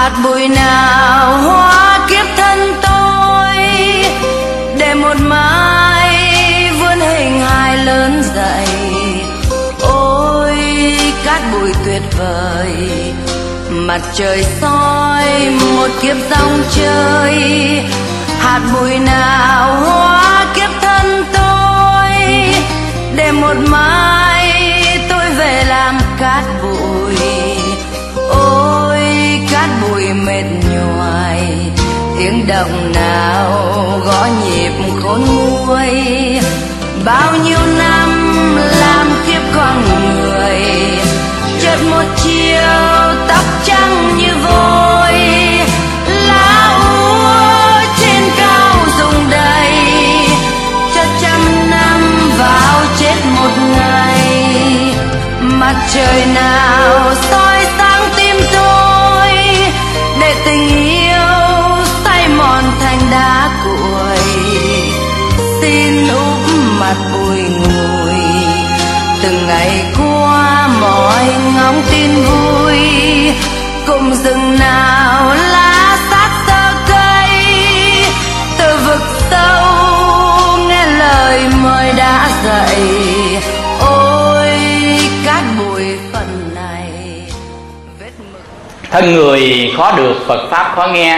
hạt bụi nào hóa kiếp thân tôi, để một mai vươn hình hài lớn dậy. Ôi cát bụi tuyệt vời, mặt trời soi một kiếp dòng chơi. Hạt bụi nào hóa kiếp thân tôi, để một mai tôi về làm cát bụi. Ôi cát bụi mệt nhoài, tiếng động nào gõ nhịp khôn nguôi. Bao nhiêu năm làm kiếp con người, chợt một chiều tóc trắng như vôi. Lá úa trên cao rụng đầy, chợt trăm năm vào chết một ngày. Mặt trời nào soi sáng tim tôi, để tình yêu say mòn thành đá cuội. Xin úp mặt bụi ngùi, từng ngày qua mọi ngóng tin vui. Cùng rừng nào lá sát sơ cây, từ vực sâu nghe lời mời đã dậy. Ôi cát bụi phần này vết mực. Thân người khó được, Phật pháp khó nghe.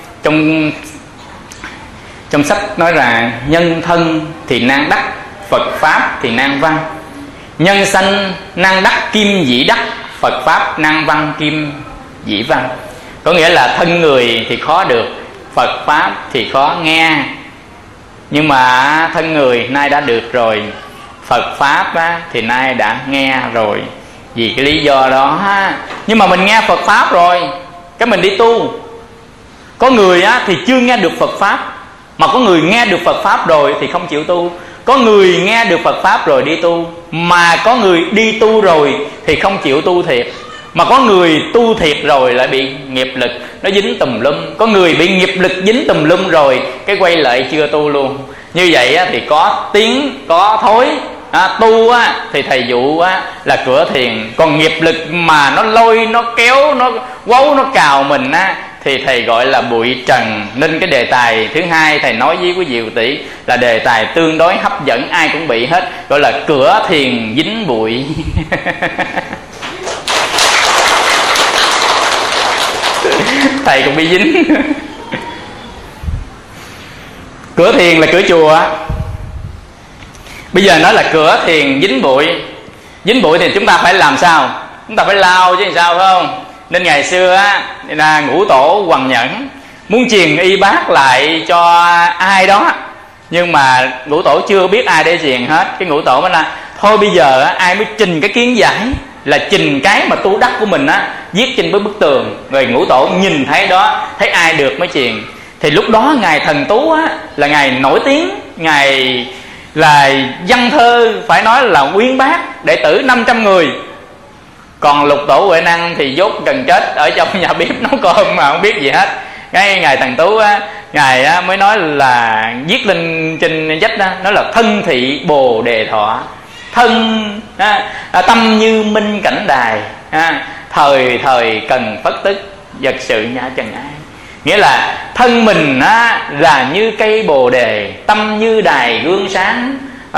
Trong sách nói rằng nhân thân thì nan đắc, Phật pháp thì nan văn. Nhân sanh nan đắc kim dĩ đắc, Phật pháp nan văn kim dĩ văn. Có nghĩa là thân người thì khó được, Phật pháp thì khó nghe. Nhưng mà thân người nay đã được rồi, Phật pháp thì nay đã nghe rồi. Vì cái lý do đó nhưng mà mình nghe Phật pháp rồi, cái mình đi tu. Có người thì chưa nghe được Phật pháp, mà có người nghe được Phật pháp rồi thì không chịu tu. Có người nghe được Phật pháp rồi đi tu, mà có người đi tu rồi thì không chịu tu thiệt. Mà có người tu thiệt rồi lại bị nghiệp lực nó dính tùm lum. Có người bị nghiệp lực dính tùm lum rồi cái quay lại chưa tu luôn. Như vậy thì có tiếng có thối. Tu thì thầy dụ là cửa thiền. Còn nghiệp lực mà nó lôi, nó kéo, nó quấu, nó cào mình thì thầy gọi là bụi trần. Nên cái đề tài thứ hai thầy nói với quý vị tỷ là đề tài tương đối hấp dẫn, ai cũng bị hết, gọi là cửa thiền dính bụi. Thầy cũng bị dính. Cửa thiền là cửa chùa. Bây giờ nói là cửa thiền dính bụi. Dính bụi thì chúng ta phải làm sao? Chúng ta phải lau chứ sao, phải không? Nên ngày xưa là Ngũ Tổ Hoằng Nhẫn muốn truyền y bác lại cho ai đó, nhưng mà Ngũ Tổ chưa biết ai để truyền hết. Cái Ngũ Tổ mới là thôi bây giờ ai mới trình cái kiến giải, là trình cái mà tu đắc của mình viết trên với bức tường. Rồi Ngũ Tổ nhìn thấy đó, thấy ai được mới truyền. Thì lúc đó ngài Thần Tú là ngài nổi tiếng, ngài là văn thơ phải nói là uyên bác, đệ tử 500 người. Còn Lục Tổ Huệ Năng thì dốt gần chết ở trong nhà bếp nấu cơm mà không biết gì hết. Cái ngài Thần Tú ngài mới nói là viết lên trên vách nói là thân thị Bồ Đề Thọ, thân tâm như minh cảnh đài, thời thời cần phất tức, vật sự nhã trần ai. Nghĩa là thân mình là như cây bồ đề, tâm như đài gương sáng.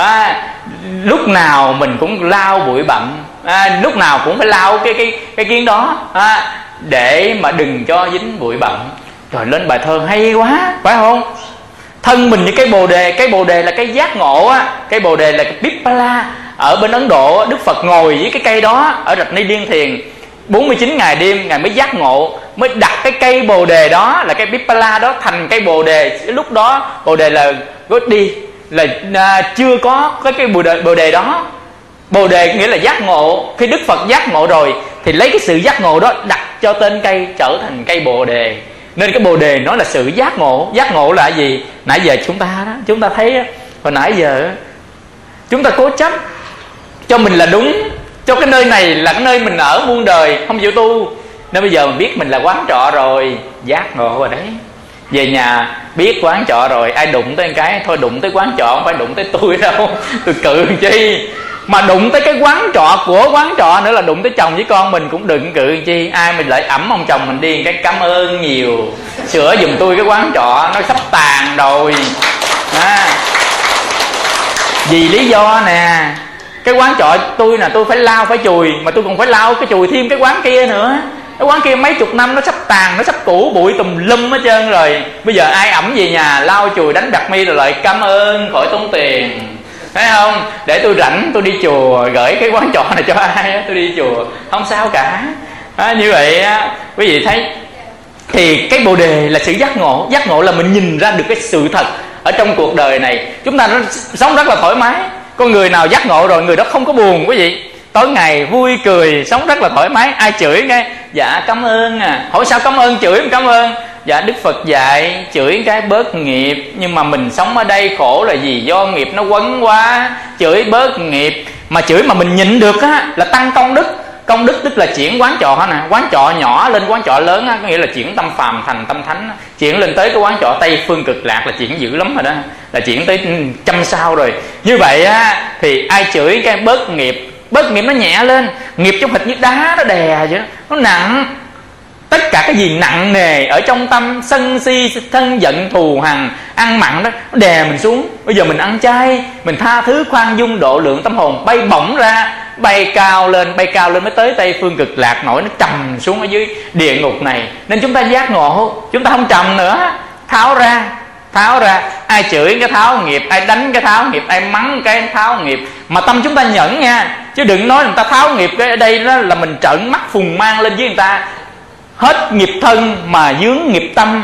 Lúc nào mình cũng lau bụi bặm, lúc nào cũng phải lau cái kiến đó để mà đừng cho dính bụi bặm. Rồi lên bài thơ hay quá, phải không? Thân mình như cái bồ đề là cái giác ngộ cái bồ đề là cái Pippala. Ở bên Ấn Độ Đức Phật ngồi với cái cây đó ở Rạch Ni Điên Thiền 49 ngày đêm, ngài mới giác ngộ, mới đặt cái cây bồ đề đó là cái Pippala đó thành cây bồ đề. Lúc đó bồ đề là Gaudiya, là chưa có cái bồ đề đó. Bồ đề nghĩa là giác ngộ. Khi Đức Phật giác ngộ rồi thì lấy cái sự giác ngộ đó đặt cho tên cây, trở thành cây bồ đề. Nên cái bồ đề nó là sự giác ngộ. Giác ngộ là gì? Nãy giờ chúng ta thấy hồi nãy giờ chúng ta cố chấp cho mình là đúng, cho cái nơi này là cái nơi mình ở muôn đời, không chịu tu. Nên bây giờ mình biết mình là quán trọ rồi, giác ngộ rồi đấy. Về nhà biết quán trọ rồi, ai đụng tới cái thôi đụng tới quán trọ, không phải đụng tới tôi đâu. Tôi cự chi. Mà đụng tới cái quán trọ của quán trọ nữa là đụng tới chồng với con mình cũng đừng cự chi. Ai mình lại ẩm ông chồng mình đi cái cảm ơn nhiều, sửa giùm tôi cái quán trọ nó sắp tàn rồi. Vì lý do nè, cái quán trọ tôi nè, tôi phải lau phải chùi, mà tôi còn phải lau cái chùi thêm cái quán kia nữa. Cái quán kia mấy chục năm nó sắp tàn, nó sắp cũ, bụi tùm lum hết trơn rồi. Bây giờ ai ẩm về nhà lau chùi đánh đặt mi rồi lại cảm ơn khỏi tốn tiền, thấy không? Để tôi rảnh tôi đi chùa, gửi cái quán trọ này cho ai tôi đi chùa, không sao cả. Như vậy quý vị thấy thì cái bồ đề là sự giác ngộ. Giác ngộ là mình nhìn ra được cái sự thật ở trong cuộc đời này. Chúng ta nó sống rất là thoải mái. Con người nào giác ngộ rồi người đó không có buồn quý vị, tối ngày vui cười, sống rất là thoải mái. Ai chửi cái dạ cảm ơn hỏi sao cảm ơn, chửi cảm ơn. Dạ Đức Phật dạy chửi cái bớt nghiệp, nhưng mà mình sống ở đây khổ là gì? Do nghiệp nó quấn quá, chửi bớt nghiệp. Mà chửi mà mình nhịn được là tăng công đức. Công đức tức là chuyển quán trọ nè, quán trọ nhỏ lên quán trọ lớn có nghĩa là chuyển tâm phàm thành tâm thánh. Chuyển lên tới cái quán trọ Tây Phương Cực Lạc là chuyển dữ lắm rồi đó, là chuyển tới 100 sao rồi. Như vậy thì ai chửi cái bớt nghiệp, bớt nghiệp nó nhẹ lên. Nghiệp trong hệt như đá nó đè vậy đó, nó nặng. Tất cả cái gì nặng nề ở trong tâm, sân si, thân giận, thù hằn, ăn mặn đó, nó đè mình xuống. Bây giờ mình ăn chay, mình tha thứ, khoan dung, độ lượng, tâm hồn bay bổng ra, bay cao lên mới tới Tây Phương Cực Lạc. Nổi nó trầm xuống ở dưới địa ngục này. Nên chúng ta giác ngộ, chúng ta không trầm nữa. Tháo ra. Ai chửi cái tháo nghiệp, ai đánh cái tháo nghiệp, ai mắng cái tháo nghiệp. Mà tâm chúng ta nhẫn nha, chứ đừng nói người ta tháo nghiệp cái ở đây đó là mình trợn mắt phùng mang lên với người ta. Hết nghiệp thân mà dướng nghiệp tâm,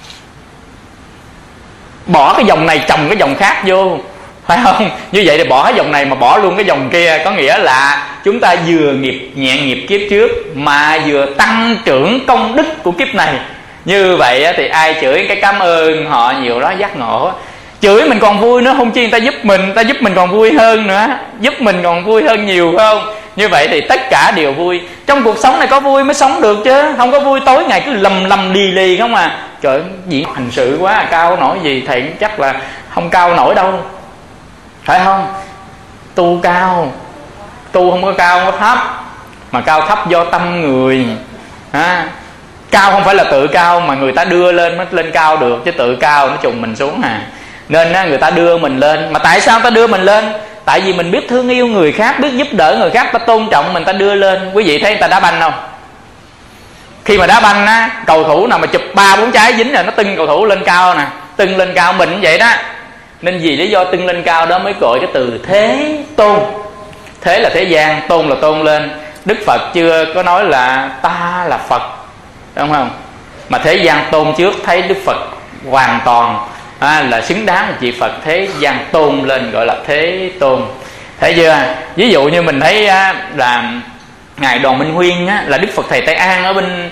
bỏ cái dòng này trồng cái dòng khác vô, phải không? Như vậy thì bỏ cái dòng này mà bỏ luôn cái dòng kia, có nghĩa là chúng ta vừa nhẹ nghiệp kiếp trước mà vừa tăng trưởng công đức của kiếp này. Như vậy thì ai chửi cái cảm ơn họ nhiều đó, giác ngộ. Chửi mình còn vui nữa, không chi người ta giúp mình còn vui hơn nữa, giúp mình còn vui hơn nhiều, phải không? Như vậy thì tất cả đều vui. Trong cuộc sống này có vui mới sống được chứ, không có vui tối ngày cứ lầm lì không à. Trời ơi, diễn hành sự quá, cao nổi gì thầy chắc là không cao nổi đâu, phải không? Tu cao, tu không có cao không có thấp, mà cao thấp do tâm người. Cao không phải là tự cao, mà người ta đưa lên mới lên cao được, chứ tự cao nó trùng mình xuống Nên người ta đưa mình lên. Mà tại sao ta đưa mình lên? Tại vì mình biết thương yêu người khác, biết giúp đỡ người khác, ta tôn trọng mình, ta đưa lên. Quý vị thấy người ta đá banh không? Khi mà đá banh cầu thủ nào mà chụp 3-4 trái dính rồi nó tưng cầu thủ lên cao nè, tưng lên cao. Mình cũng vậy đó. Nên vì lý do tưng lên cao đó mới gọi cái từ thế tôn. Thế là thế gian, tôn là tôn lên. Đức Phật chưa có nói là ta là Phật, đúng không? Mà thế gian tôn trước, thấy Đức Phật hoàn toàn là xứng đáng một vị Phật. Thế gian tôn lên gọi là thế tôn. Thấy chưa? Ví dụ như mình thấy là ngài Đoàn Minh Huyên là Đức Phật thầy Tây An ở bên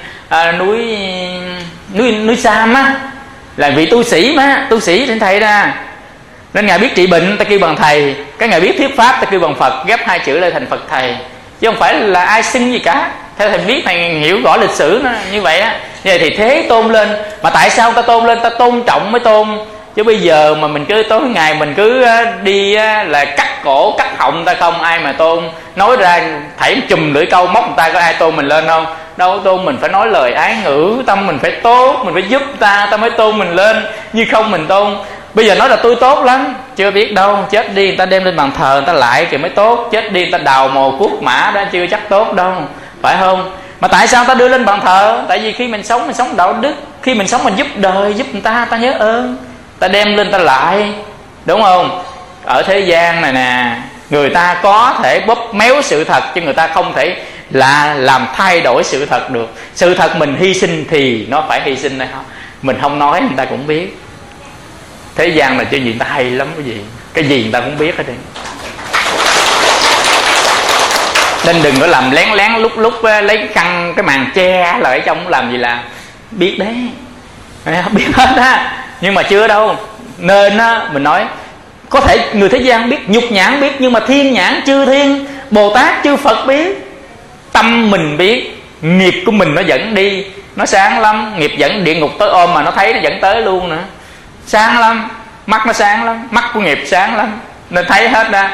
núi Sam là vị tu sĩ tu sĩ trên thầy ra. Nên ngài biết trị bệnh ta kêu bằng thầy, cái ngài biết thuyết pháp ta kêu bằng Phật, ghép hai chữ lại thành Phật thầy, chứ không phải là ai xưng gì cả. Theo thầy biết, thầy hiểu rõ lịch sử nó như vậy Như vậy thì thế tôn lên. Mà tại sao ta tôn lên? Ta tôn trọng mới tôn. Chứ bây giờ mà mình cứ tối ngày mình cứ đi là cắt cổ cắt họng ta không ai mà tôn. Nói ra thảy chùm lưỡi câu móc người ta, có ai tôn mình lên không? Đâu tôn. Mình phải nói lời ái ngữ, tâm mình phải tốt, mình phải giúp ta mới tôn mình lên. Như không mình tôn. Bây giờ nói là tôi tốt lắm, chưa biết đâu. Chết đi người ta đem lên bàn thờ người ta lại thì mới tốt. Chết đi người ta đào mồ cuốc mã đó chưa chắc tốt đâu, phải không? Mà tại sao ta đưa lên bàn thờ? Tại vì khi mình sống đạo đức, khi mình sống mình giúp đời, giúp người ta, ta nhớ ơn, ta đem lên ta lại, đúng không? Ở thế gian này nè, người ta có thể bóp méo sự thật, chứ người ta không thể là làm thay đổi sự thật được. Sự thật mình hy sinh thì nó phải hy sinh hay không? Mình không nói người ta cũng biết. Thế gian là chơi gì người ta hay lắm, cái gì người ta cũng biết hết đi. Nên đừng có làm lén lúc lấy khăn cái màn che lại ở trong làm gì làm. Biết đấy, biết hết nhưng mà chưa đâu. Nên mình nói có thể người thế gian biết, nhục nhãn biết, nhưng mà thiên nhãn chư thiên, Bồ Tát chư Phật biết. Tâm mình biết, nghiệp của mình nó dẫn đi, nó sáng lắm. Nghiệp dẫn địa ngục tới ôm mà nó thấy nó dẫn tới luôn nữa. Sáng lắm, mắt nó sáng lắm, mắt của nghiệp sáng lắm, nên thấy hết ra.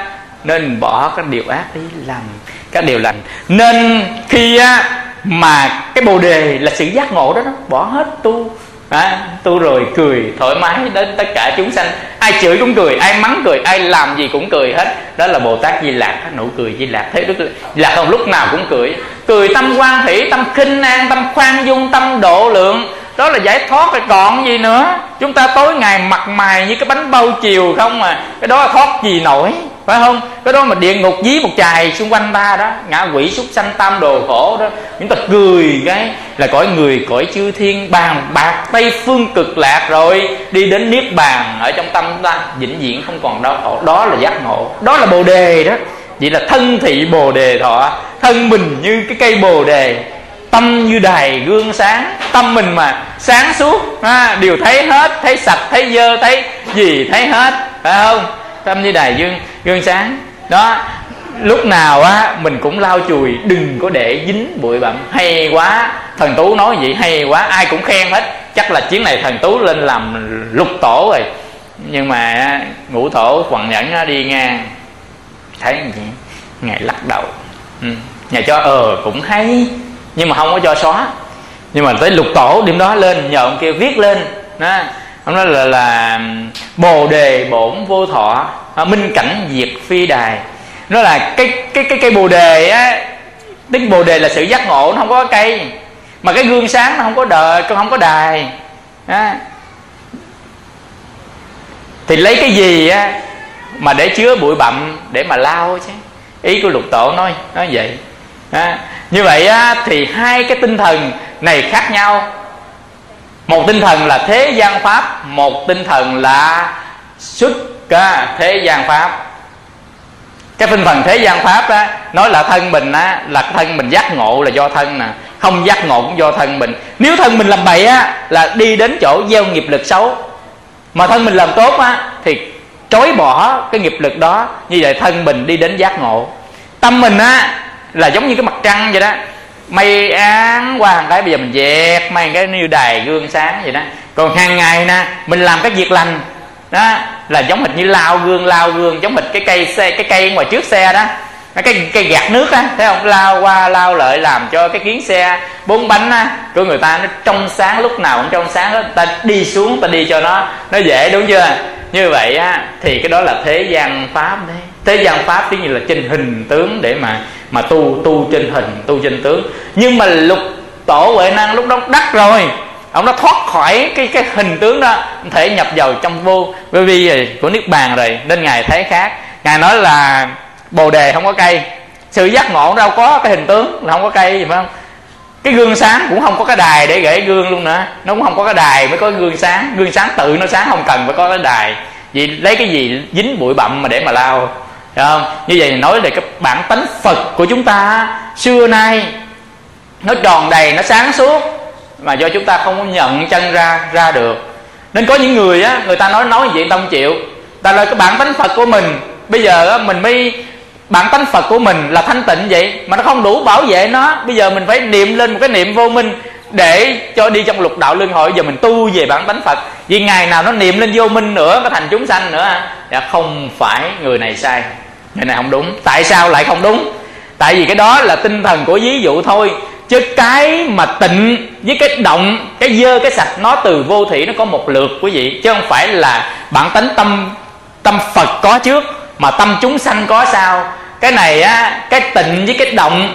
nên bỏ các điều ác đi, làm các điều lành. Nên khi mà cái bồ đề là sự giác ngộ đó, nó bỏ hết tu rồi cười thoải mái đến tất cả chúng sanh, ai chửi cũng cười, ai mắng cười, ai làm gì cũng cười hết. Đó là Bồ Tát Di Lặc, nụ cười Di Lặc. Thế Đức Di Lặc không lúc nào cũng cười tâm hoan hỷ, tâm khinh an, tâm khoan dung, tâm độ lượng. Đó là giải thoát rồi còn gì nữa. Chúng ta tối ngày mặt mày như cái bánh bao chiều không mà, cái đó là thoát gì nổi, phải không? Cái đó mà địa ngục dí một chài xung quanh ta đó, ngạ quỷ súc sanh tam đồ khổ đó. Chúng ta cười cái là cõi người, cõi chư thiên, bàn bạc Tây phương cực lạc rồi, đi đến niết bàn ở trong tâm ta, vĩnh viễn không còn đau khổ. Đó là giác ngộ, đó là bồ đề đó. Vậy là thân thị bồ đề thọ, thân mình như cái cây bồ đề, tâm như đài gương sáng. Tâm mình mà sáng suốt, đều thấy hết, thấy sạch, thấy dơ, thấy gì thấy hết, phải không? Tâm như đài gương sáng đó. Lúc nào mình cũng lau chùi, đừng có để dính bụi bặm. Hay quá, thần Tú nói vậy hay quá, ai cũng khen hết. Chắc là chuyến này thần Tú lên làm lục tổ rồi. Nhưng mà ngũ tổ Hoàng Nhẫn đi ngang thấy gì ngài lắc đầu, ngài cho cũng hay nhưng mà không có cho xóa. Nhưng mà tới lục tổ đêm đó lên nhờ ông kia viết lên đó. Ông nói là bồ đề bổn vô thọ, minh cảnh diệt phi đài. Nó là cái bồ đề á, tính bồ đề là sự giác ngộ, nó không có cây. Mà cái gương sáng nó không có đời, không có đài đó. Thì lấy cái gì á mà để chứa bụi bặm để mà lau chứ. Ý của lục tổ nói vậy đó. Như vậy á, thì hai cái tinh thần này khác nhau. Một tinh thần là thế gian pháp, một tinh thần là xuất thế gian pháp. Cái tinh thần thế gian pháp á, nói là thân mình á, là thân mình giác ngộ là do thân nè, không giác ngộ cũng do thân mình. Nếu thân mình làm bậy á là đi đến chỗ gieo nghiệp lực xấu, mà thân mình làm tốt á thì chối bỏ cái nghiệp lực đó. Như vậy thân mình đi đến giác ngộ. Tâm mình á là giống như cái mặt trăng vậy đó, mây án qua hàng cái bây giờ mình dẹp mây cái như đài gương sáng vậy đó. Còn hàng ngày nè mình làm cái việc lành đó, là giống hệt như lau gương, giống hệt cái cây ngoài trước xe đó, cái gạt nước á, thấy không? Lao qua lao lại làm cho cái kiến xe 4 bánh á của người ta nó trong sáng, lúc nào cũng trong sáng đó. Ta đi xuống ta đi cho nó dễ, đúng chưa? Như vậy á thì cái đó là thế gian pháp đấy. Thế gian pháp tí như là trên hình tướng để mà tu trên hình, tu trên tướng. Nhưng mà lục tổ Huệ Năng lúc đó đắc rồi, ông đã thoát khỏi cái hình tướng đó, thể nhập vào trong vô vi của niết bàn rồi, nên ngài thấy khác. Ngài nói là bồ đề không có cây, sự giác ngộ đâu có cái hình tướng là không có cây gì, phải không? Cái gương sáng cũng không có cái đài để gửi gương luôn nữa, nó cũng không có cái đài mới có gương sáng tự nó sáng, không cần phải có cái đài. Vì lấy cái gì dính bụi bặm mà để mà lau, được không? Như vậy nói về cái bản tánh Phật của chúng ta xưa nay nó tròn đầy, nó sáng suốt, mà do chúng ta không có nhận chân ra được. Nên có những người á, người ta nói vậy ta không chịu. Ta là cái bản tánh Phật của mình, bây giờ á, mình mới bản tánh Phật của mình là thanh tịnh vậy mà nó không đủ bảo vệ nó. Bây giờ mình phải niệm lên một cái niệm vô minh để cho đi trong lục đạo luân hồi. Giờ mình tu về bản tánh Phật, vì ngày nào nó niệm lên vô minh nữa, nó thành chúng sanh nữa. Dạ không phải, người này sai, người này không đúng. Tại sao lại không đúng? Tại vì cái đó là tinh thần của ví dụ thôi, chứ cái mà tịnh với cái động, cái dơ cái sạch, nó từ vô thủy nó có một lượt quý vị, chứ không phải là bản tánh tâm Phật có trước mà tâm chúng sanh có sau. Cái này á, cái tịnh với cái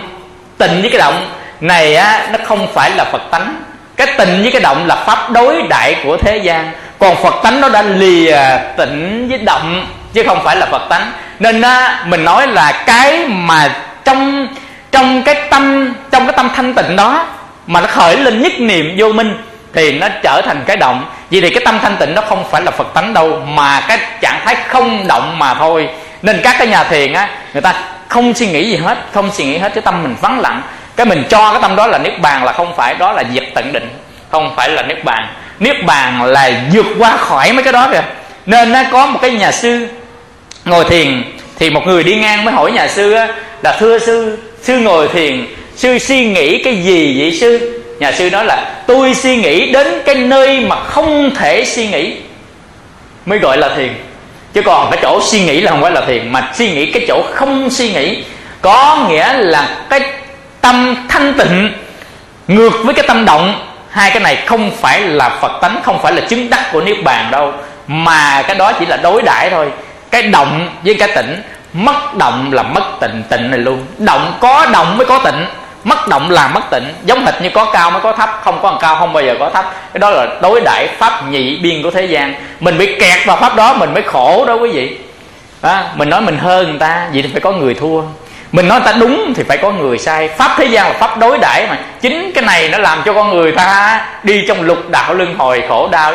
động này á, nó không phải là Phật tánh. Cái tịnh với cái động là pháp đối đại của thế gian, còn Phật tánh nó đã lìa tịnh với động chứ không phải là Phật tánh. Nên á, mình nói là cái mà trong cái tâm thanh tịnh đó mà nó khởi lên nhất niệm vô minh thì nó trở thành cái động. Vì thì cái tâm thanh tịnh đó không phải là Phật tánh đâu, mà cái trạng thái không động mà thôi. Nên các cái nhà thiền á, người ta không suy nghĩ gì hết, cái tâm mình vắng lặng, cái mình cho cái tâm đó là niết bàn, là không phải, đó là diệt tận định, không phải là niết bàn. Niết bàn là vượt qua khỏi mấy cái đó kìa. Nên nó có một cái nhà sư ngồi thiền, thì một người đi ngang mới hỏi nhà sư á, là thưa sư ngồi thiền, sư suy nghĩ cái gì vậy sư? Nhà sư nói là tôi suy nghĩ đến cái nơi mà không thể suy nghĩ mới gọi là thiền. Chứ còn cái chỗ suy nghĩ là không phải là thiền, mà suy nghĩ cái chỗ không suy nghĩ, có nghĩa là cái tâm thanh tịnh ngược với cái tâm động. Hai cái này không phải là Phật tánh, không phải là chứng đắc của Niết Bàn đâu, mà cái đó chỉ là đối đãi thôi. Cái động với cái tịnh, mất động là mất tịnh, tịnh này luôn. Có động mới có tịnh, mất động là mất tịnh. Giống hệt như có cao mới có thấp, không có cao không bao giờ có thấp. Cái đó là đối đãi pháp nhị biên của thế gian. Mình bị kẹt vào pháp đó mình mới khổ đó quý vị. Mình nói mình hơn người ta, vậy thì phải có người thua. Mình nói ta đúng thì phải có người sai. Pháp thế gian là pháp đối đãi mà. Chính cái này nó làm cho con người ta đi trong lục đạo luân hồi khổ đau.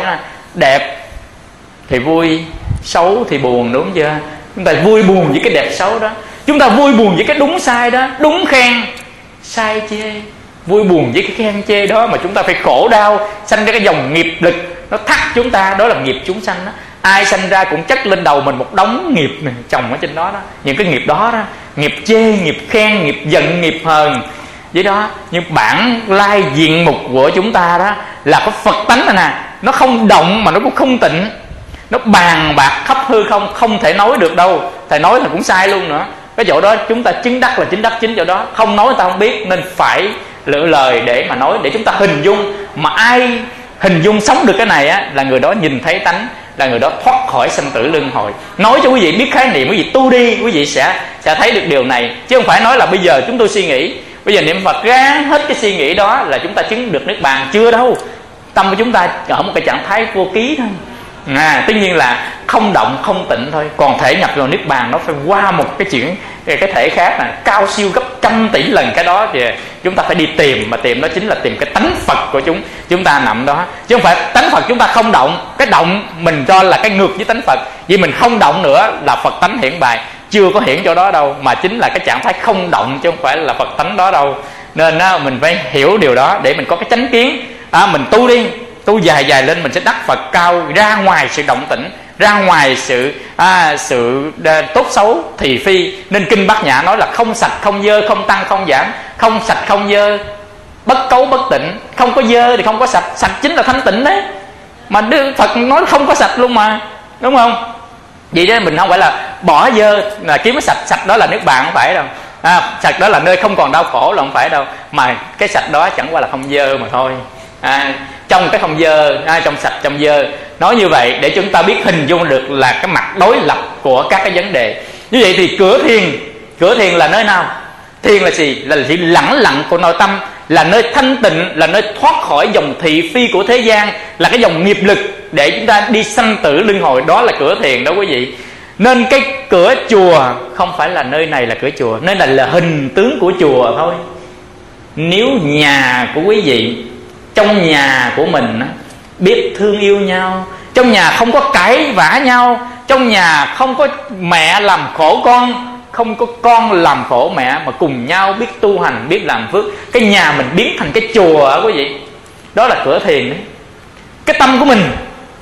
Đẹp thì vui, xấu thì buồn, đúng chưa? Chúng ta vui buồn với cái đẹp xấu đó. Chúng ta vui buồn với cái đúng sai đó. Đúng khen, sai chê. Vui buồn với cái khen chê đó mà chúng ta phải khổ đau, sanh ra cái dòng nghiệp lực nó thắt chúng ta. Đó là nghiệp chúng sanh đó. Ai sanh ra cũng chất lên đầu mình một đống nghiệp này, chồng ở trên đó đó. Những cái nghiệp đó đó, nghiệp chê, nghiệp khen, nghiệp giận, nghiệp hờn với đó. Nhưng bản lai diện mục của chúng ta đó là có Phật tánh này nè. Nó không động mà nó cũng không tịnh. Nó bàn bạc khắp hư không, không thể nói được đâu. Thầy nói là cũng sai luôn nữa. Cái chỗ đó chúng ta chứng đắc là chứng đắc chính chỗ đó. Không nói người ta không biết, nên phải lựa lời để mà nói, để chúng ta hình dung. Mà ai hình dung sống được cái này á, là người đó nhìn thấy tánh, là người đó thoát khỏi sanh tử luân hồi. Nói cho quý vị biết khái niệm, quý vị tu đi, quý vị sẽ thấy được điều này. Chứ không phải nói là bây giờ chúng tôi suy nghĩ, bây giờ niệm Phật ráng hết cái suy nghĩ đó là chúng ta chứng được Niết Bàn. Chưa đâu. Tâm của chúng ta ở một cái trạng thái vô ký thôi. Tất nhiên là không động không tịnh thôi. Còn thể nhập vào Niết Bàn nó phải qua một cái chuyện, cái thể khác này, cao siêu gấp 100 tỷ lần cái đó. Thì chúng ta phải đi tìm, mà tìm đó chính là tìm cái tánh Phật của chúng ta nằm đó. Chứ không phải tánh Phật chúng ta không động. Cái động mình cho là cái ngược với tánh Phật. Vì mình không động nữa là Phật tánh hiển bài. Chưa có hiển chỗ đó đâu, mà chính là cái trạng thái không động, chứ không phải là Phật tánh đó đâu. Nên mình phải hiểu điều đó để mình có cái chánh kiến. Mình tu đi, tu dài dài lên mình sẽ đắc Phật cao, ra ngoài sự động tĩnh, ra ngoài sự tốt xấu thì phi. Nên kinh Bát Nhã nói là không sạch không dơ, không tăng không giảm, không sạch không dơ, bất cấu bất tịnh. Không có dơ thì không có sạch, sạch chính là thanh tịnh đấy. Mà Đức Phật nói không có sạch luôn mà, đúng không? Vậy đó mình không phải là bỏ dơ là kiếm cái sạch, sạch đó là Niết Bàn, không phải đâu. Sạch đó là nơi không còn đau khổ là không phải đâu. Mà cái sạch đó chẳng qua là không dơ mà thôi. Trong cái không dơ, trong sạch trong dơ. Nói như vậy để chúng ta biết hình dung được là cái mặt đối lập của các cái vấn đề. Như vậy thì cửa thiền là nơi nào? Thiền là gì? Là sự lẳng lặng của nội tâm, là nơi thanh tịnh, là nơi thoát khỏi dòng thị phi của thế gian, là cái dòng nghiệp lực để chúng ta đi sanh tử luân hồi. Đó là cửa thiền đó quý vị. Nên cái cửa chùa không phải là nơi này là cửa chùa, nơi này là hình tướng của chùa thôi. Nếu nhà của quý vị, trong nhà của mình biết thương yêu nhau, trong nhà không có cãi vã nhau, trong nhà không có mẹ làm khổ con, không có con làm khổ mẹ, mà cùng nhau biết tu hành, biết làm phước, cái nhà mình biến thành cái chùa đó quý vị. Đó là cửa thiền đấy. Cái tâm của mình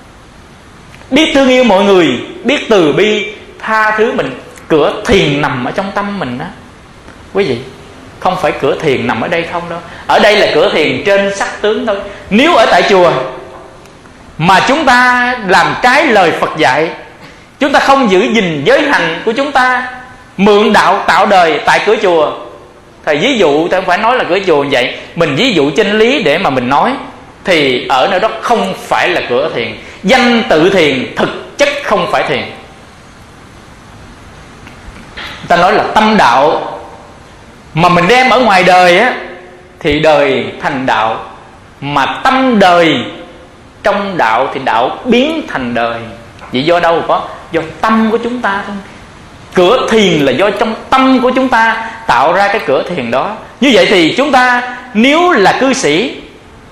biết thương yêu mọi người, biết từ bi tha thứ mình. Cửa thiền nằm ở trong tâm mình đó quý vị. Không phải cửa thiền nằm ở đây không đâu. Ở đây là cửa thiền trên sắc tướng thôi. Nếu ở tại chùa mà chúng ta làm trái lời Phật dạy, chúng ta không giữ gìn giới hạnh của chúng ta, mượn đạo tạo đời tại cửa chùa. Thầy ví dụ, thầy không phải nói là cửa chùa vậy, mình ví dụ chân lý để mà mình nói, thì ở nơi đó không phải là cửa thiền. Danh tự thiền, thực chất không phải thiền. Ta nói là tâm đạo, mà mình đem ở ngoài đời á thì đời thành đạo, mà tâm đời trong đạo thì đạo biến thành đời. Vậy do đâu có? Do tâm của chúng ta thôi. Cửa thiền là do trong tâm của chúng ta tạo ra cái cửa thiền đó. Như vậy thì chúng ta nếu là cư sĩ,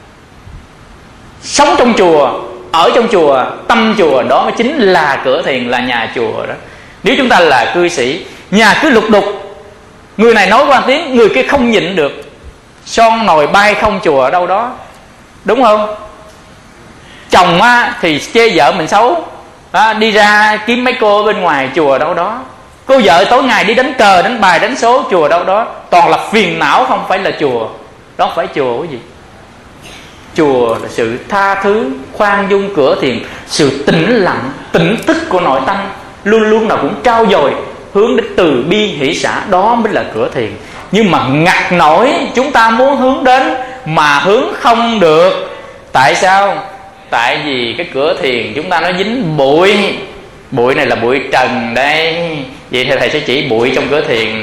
sống trong chùa, ở trong chùa, tâm chùa đó mới chính là cửa thiền, là nhà chùa đó. Nếu chúng ta là cư sĩ, nhà cứ lục đục, người này nói qua tiếng, người kia không nhịn được, son nồi bay không chùa ở đâu đó, đúng không? Chồng thì chê vợ mình xấu, đi ra kiếm mấy cô bên ngoài chùa đâu đó. Cô vợ tối ngày đi đánh cờ, đánh bài, đánh số chùa đâu đó. Toàn là phiền não, không phải là chùa. Đó không phải chùa cái gì. Chùa là sự tha thứ, khoan dung, cửa thiền, sự tĩnh lặng, tỉnh thức của nội tâm. luôn luôn nào cũng trao dồi hướng đến từ bi hỷ xả, đó mới là cửa thiền. Nhưng mà ngặt nổi chúng ta muốn hướng đến mà hướng không được. Tại sao? Tại vì cái cửa thiền chúng ta nó dính bụi. Bụi này là bụi trần đây. Vậy thì thầy sẽ chỉ bụi trong cửa thiền.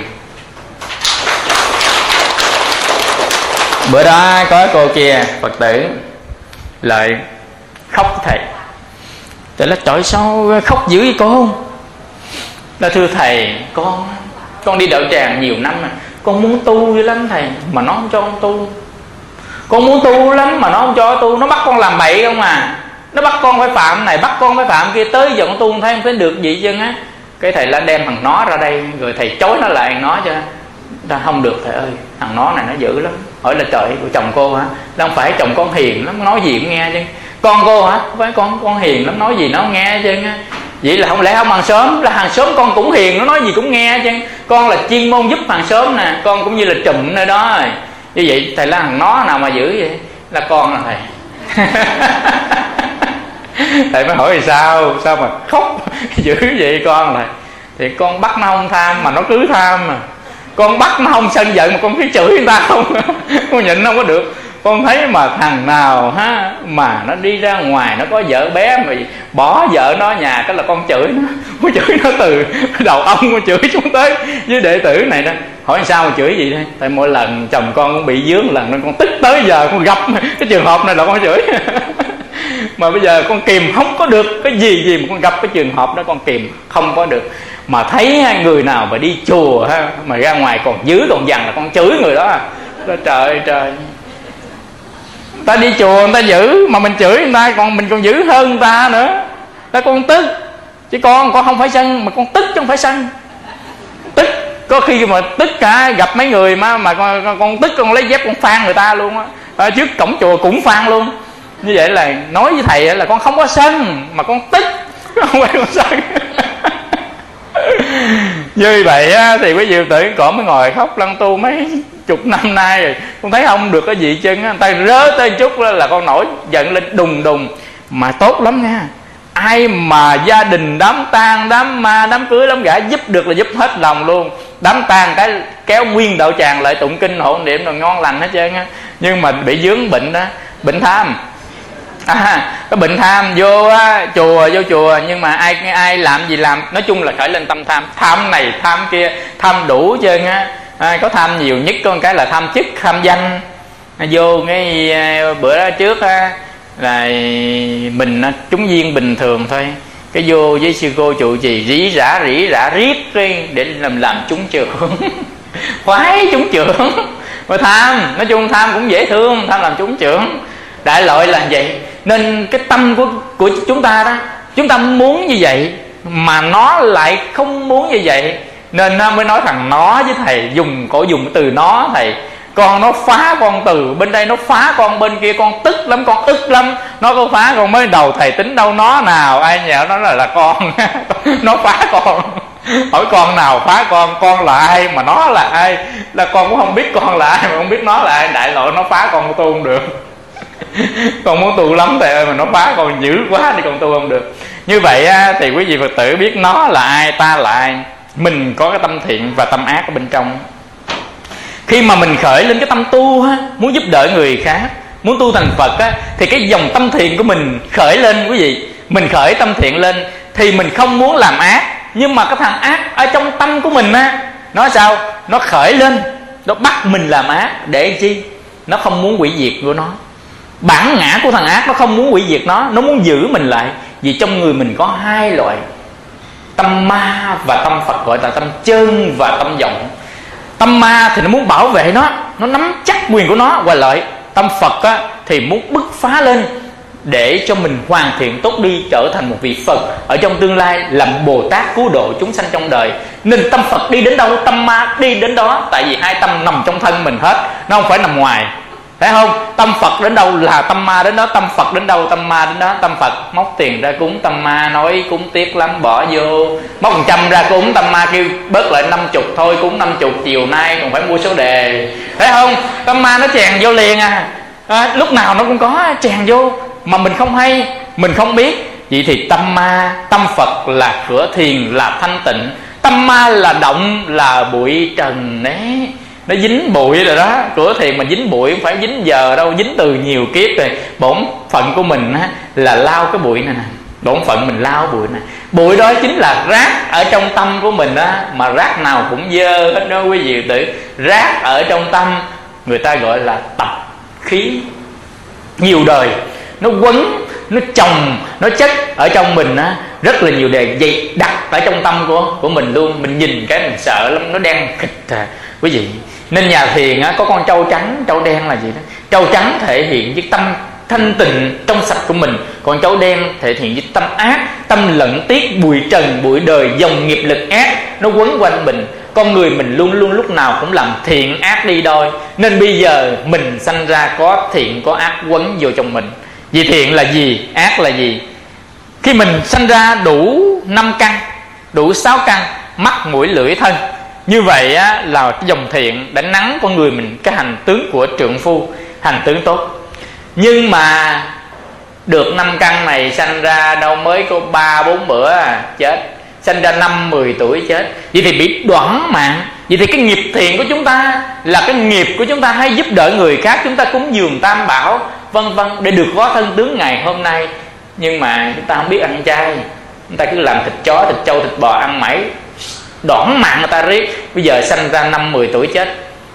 Bữa đó có cô kia Phật tử lại khóc thầy. Thầy nói trời sao khóc dữ vậy cô? Là thưa thầy, con đi đạo tràng nhiều năm rồi, con muốn tu dữ lắm thầy, mà nó không cho con tu. Con muốn tu lắm mà nó không cho tu. Nó bắt con làm bậy không à. Nó bắt con phải phạm này, bắt con phải phạm kia. Tới giờ con tu không thấy không thấy được gì chứ á. Cái thầy là đem thằng nó ra đây, rồi thầy chối nó lại nó cho. Ta không được thầy ơi, thằng nó này nó dữ lắm. Hỏi là trời, của chồng cô hả? Là không phải, chồng con hiền lắm, nói gì cũng nghe chứ. Con cô hả? Không phải, con hiền lắm, nói gì nó không nghe chứ. Vậy là không lẽ không hàng xóm? Là hàng xóm con cũng hiền, nó nói gì cũng nghe chứ. Con là chuyên môn giúp hàng xóm nè, con cũng như là trùm nơi đó rồi. Như vậy thầy là thằng nó nào mà dữ vậy? Là con là thầy. Thầy mới hỏi thì sao mà khóc dữ vậy con là. Thì con bắt nó không tham mà nó cứ tham mà. Con bắt nó không sân giận mà con cứ chửi người ta không. Con nhịn không có được. Con thấy mà thằng nào mà nó đi ra ngoài nó có vợ bé mà bỏ vợ nó ở nhà, cái là con chửi nó. Con chửi nó từ đầu ông con chửi xuống tới với đệ tử này đó. Hỏi sao mà chửi gì đây? Tại mỗi lần chồng con cũng bị dướng lần nên con tức tới giờ con gặp cái trường hợp này là con chửi. Mà bây giờ con kìm không có được. Cái gì mà con gặp cái trường hợp đó con kìm không có được. Mà thấy người nào mà đi chùa mà ra ngoài còn dữ còn dằn là con chửi người đó. Trời ơi, ta đi chùa người ta giữ mà mình chửi người ta, còn mình còn dữ hơn người ta nữa. Ta con tức. Chứ con không phải sân mà con tức chứ không phải sân. Tức có khi mà tức cả gặp mấy người mà con tức con lấy dép con phang người ta luôn á. Trước cổng chùa cũng phang luôn. Như vậy là nói với thầy là con không có sân mà con tức, không phải con sân. Như vậy á, thì quý vị tử cổ mới ngồi khóc lăn tu mấy chục năm nay rồi. Con thấy không được cái gì chân á. Người ta rớ tới chút là con nổi giận lên đùng đùng. Mà tốt lắm nha. Ai mà gia đình đám tang, đám ma, đám cưới, đám gả giúp được là giúp hết lòng luôn. Đám tang cái kéo nguyên đạo tràng lại tụng kinh hộ niệm rồi ngon lành hết trơn á. Nhưng mà bị vướng bệnh đó, bệnh tham. Cái bệnh tham vô chùa nhưng mà ai làm gì làm, nói chung là khởi lên tâm tham. Tham này tham kia, tham đủ trơn á. Có tham nhiều nhất có một cái là tham chức, tham danh. Vô cái bữa đó trước á, là mình trúng duyên bình thường thôi, cái vô với sư cô trụ trì rỉ rả riết để làm trúng trưởng. Khoái trúng trưởng. Mà tham, nói chung tham cũng dễ thương, tham làm trúng trưởng. Đại loại là vậy. Nên cái tâm của chúng ta đó, chúng ta muốn như vậy mà nó lại không muốn như vậy, nên nó mới nói thằng nó với thầy. Dùng từ nó thầy. Con nó phá con từ bên đây, nó phá con bên kia, con tức lắm, con ức lắm. Nó có phá con mới đầu thầy tính đâu nó nào. Ai nhờ nó là con. Nó phá con. Hỏi con nào phá con là ai mà nó là ai? Là con cũng không biết con là ai mà không biết nó là ai. Đại loại nó phá con tu không được. Con muốn tu lắm thầy ơi, mà nó phá con dữ quá thì con tu không được. Như vậy thì quý vị Phật tử biết nó là ai, ta là ai. Mình có cái tâm thiện và tâm ác ở bên trong. Khi mà mình khởi lên cái tâm tu muốn giúp đỡ người khác, muốn tu thành Phật thì cái dòng tâm thiện của mình khởi lên quý vị. Mình khởi tâm thiện lên thì mình không muốn làm ác. Nhưng mà cái thằng ác ở trong tâm của mình nó sao? Nó khởi lên, nó bắt mình làm ác. Để chi? Nó không muốn hủy diệt của nó. Bản ngã của thằng ác nó không muốn hủy diệt nó muốn giữ mình lại. Vì trong người mình có hai loại: tâm ma và tâm Phật, gọi là tâm chân và tâm vọng. Tâm ma thì nó muốn bảo vệ nó nắm chắc quyền của nó. Và lại tâm Phật thì muốn bứt phá lên để cho mình hoàn thiện tốt đi, trở thành một vị Phật ở trong tương lai, làm Bồ Tát cứu độ chúng sanh trong đời. Nên tâm Phật đi đến đâu, tâm ma đi đến đó. Tại vì hai tâm nằm trong thân mình hết, nó không phải nằm ngoài. Thấy không? Tâm Phật đến đâu là tâm ma đến đó. Tâm Phật đến đâu tâm ma đến đó. Tâm Phật móc tiền ra cúng, tâm ma nói cúng tiếc lắm bỏ vô. Móc 100 ra cúng, tâm ma kêu bớt lại 50 thôi, cúng 50 chiều nay còn phải mua số đề. Thấy không? Tâm ma nó chèn vô liền lúc nào nó cũng có chèn vô. Mà mình không hay, mình không biết. Vậy thì tâm ma, tâm Phật là cửa thiền, là thanh tịnh. Tâm ma là động, là bụi trần đấy, nó dính bụi rồi đó. Cửa thiền mà dính bụi không phải dính giờ đâu, dính từ nhiều kiếp rồi. Bổn phận của mình á, là lau cái bụi này nè. Bổn phận mình lau bụi này. Bụi đó chính là rác ở trong tâm của mình á. Mà rác nào cũng dơ hết đó quý vị tử. Rác ở trong tâm người ta gọi là tập khí. Nhiều đời nó quấn, nó chồng, nó chất ở trong mình á, rất là nhiều đề dày đặt ở trong tâm của mình luôn. Mình nhìn cái mình sợ lắm, nó đen kịch à quý vị. Nên nhà thiền á, có con trâu trắng, trâu đen là gì đó. Trâu trắng thể hiện với tâm thanh tịnh trong sạch của mình, còn trâu đen thể hiện với tâm ác, tâm lẫn tiếc, bụi trần, bụi đời, dòng nghiệp lực ác nó quấn quanh mình. Con người mình luôn luôn lúc nào cũng làm thiện ác đi đôi. Nên bây giờ mình sanh ra có thiện có ác quấn vô trong mình. Vì thiện là gì, ác là gì? Khi mình sanh ra đủ 5 căn, đủ 6 căn, mắt, mũi, lưỡi, thân, như vậy á, là cái dòng thiện đã nắng con người mình cái hành tướng của trượng phu, hành tướng tốt. Nhưng mà được 5 căn này sanh ra đâu mới có 3-4 bữa chết. Sanh ra 5-10 tuổi chết. Vậy thì bị đoản mạng. Vậy thì cái nghiệp thiện của chúng ta là cái nghiệp của chúng ta hay giúp đỡ người khác, chúng ta cúng dường tam bảo vân vân để được có thân tướng ngày hôm nay. Nhưng mà chúng ta không biết ăn chay, chúng ta cứ làm thịt chó, thịt trâu, thịt bò ăn mãi, đoản mạng người ta riết. Bây giờ sanh ra 5-10 tuổi chết.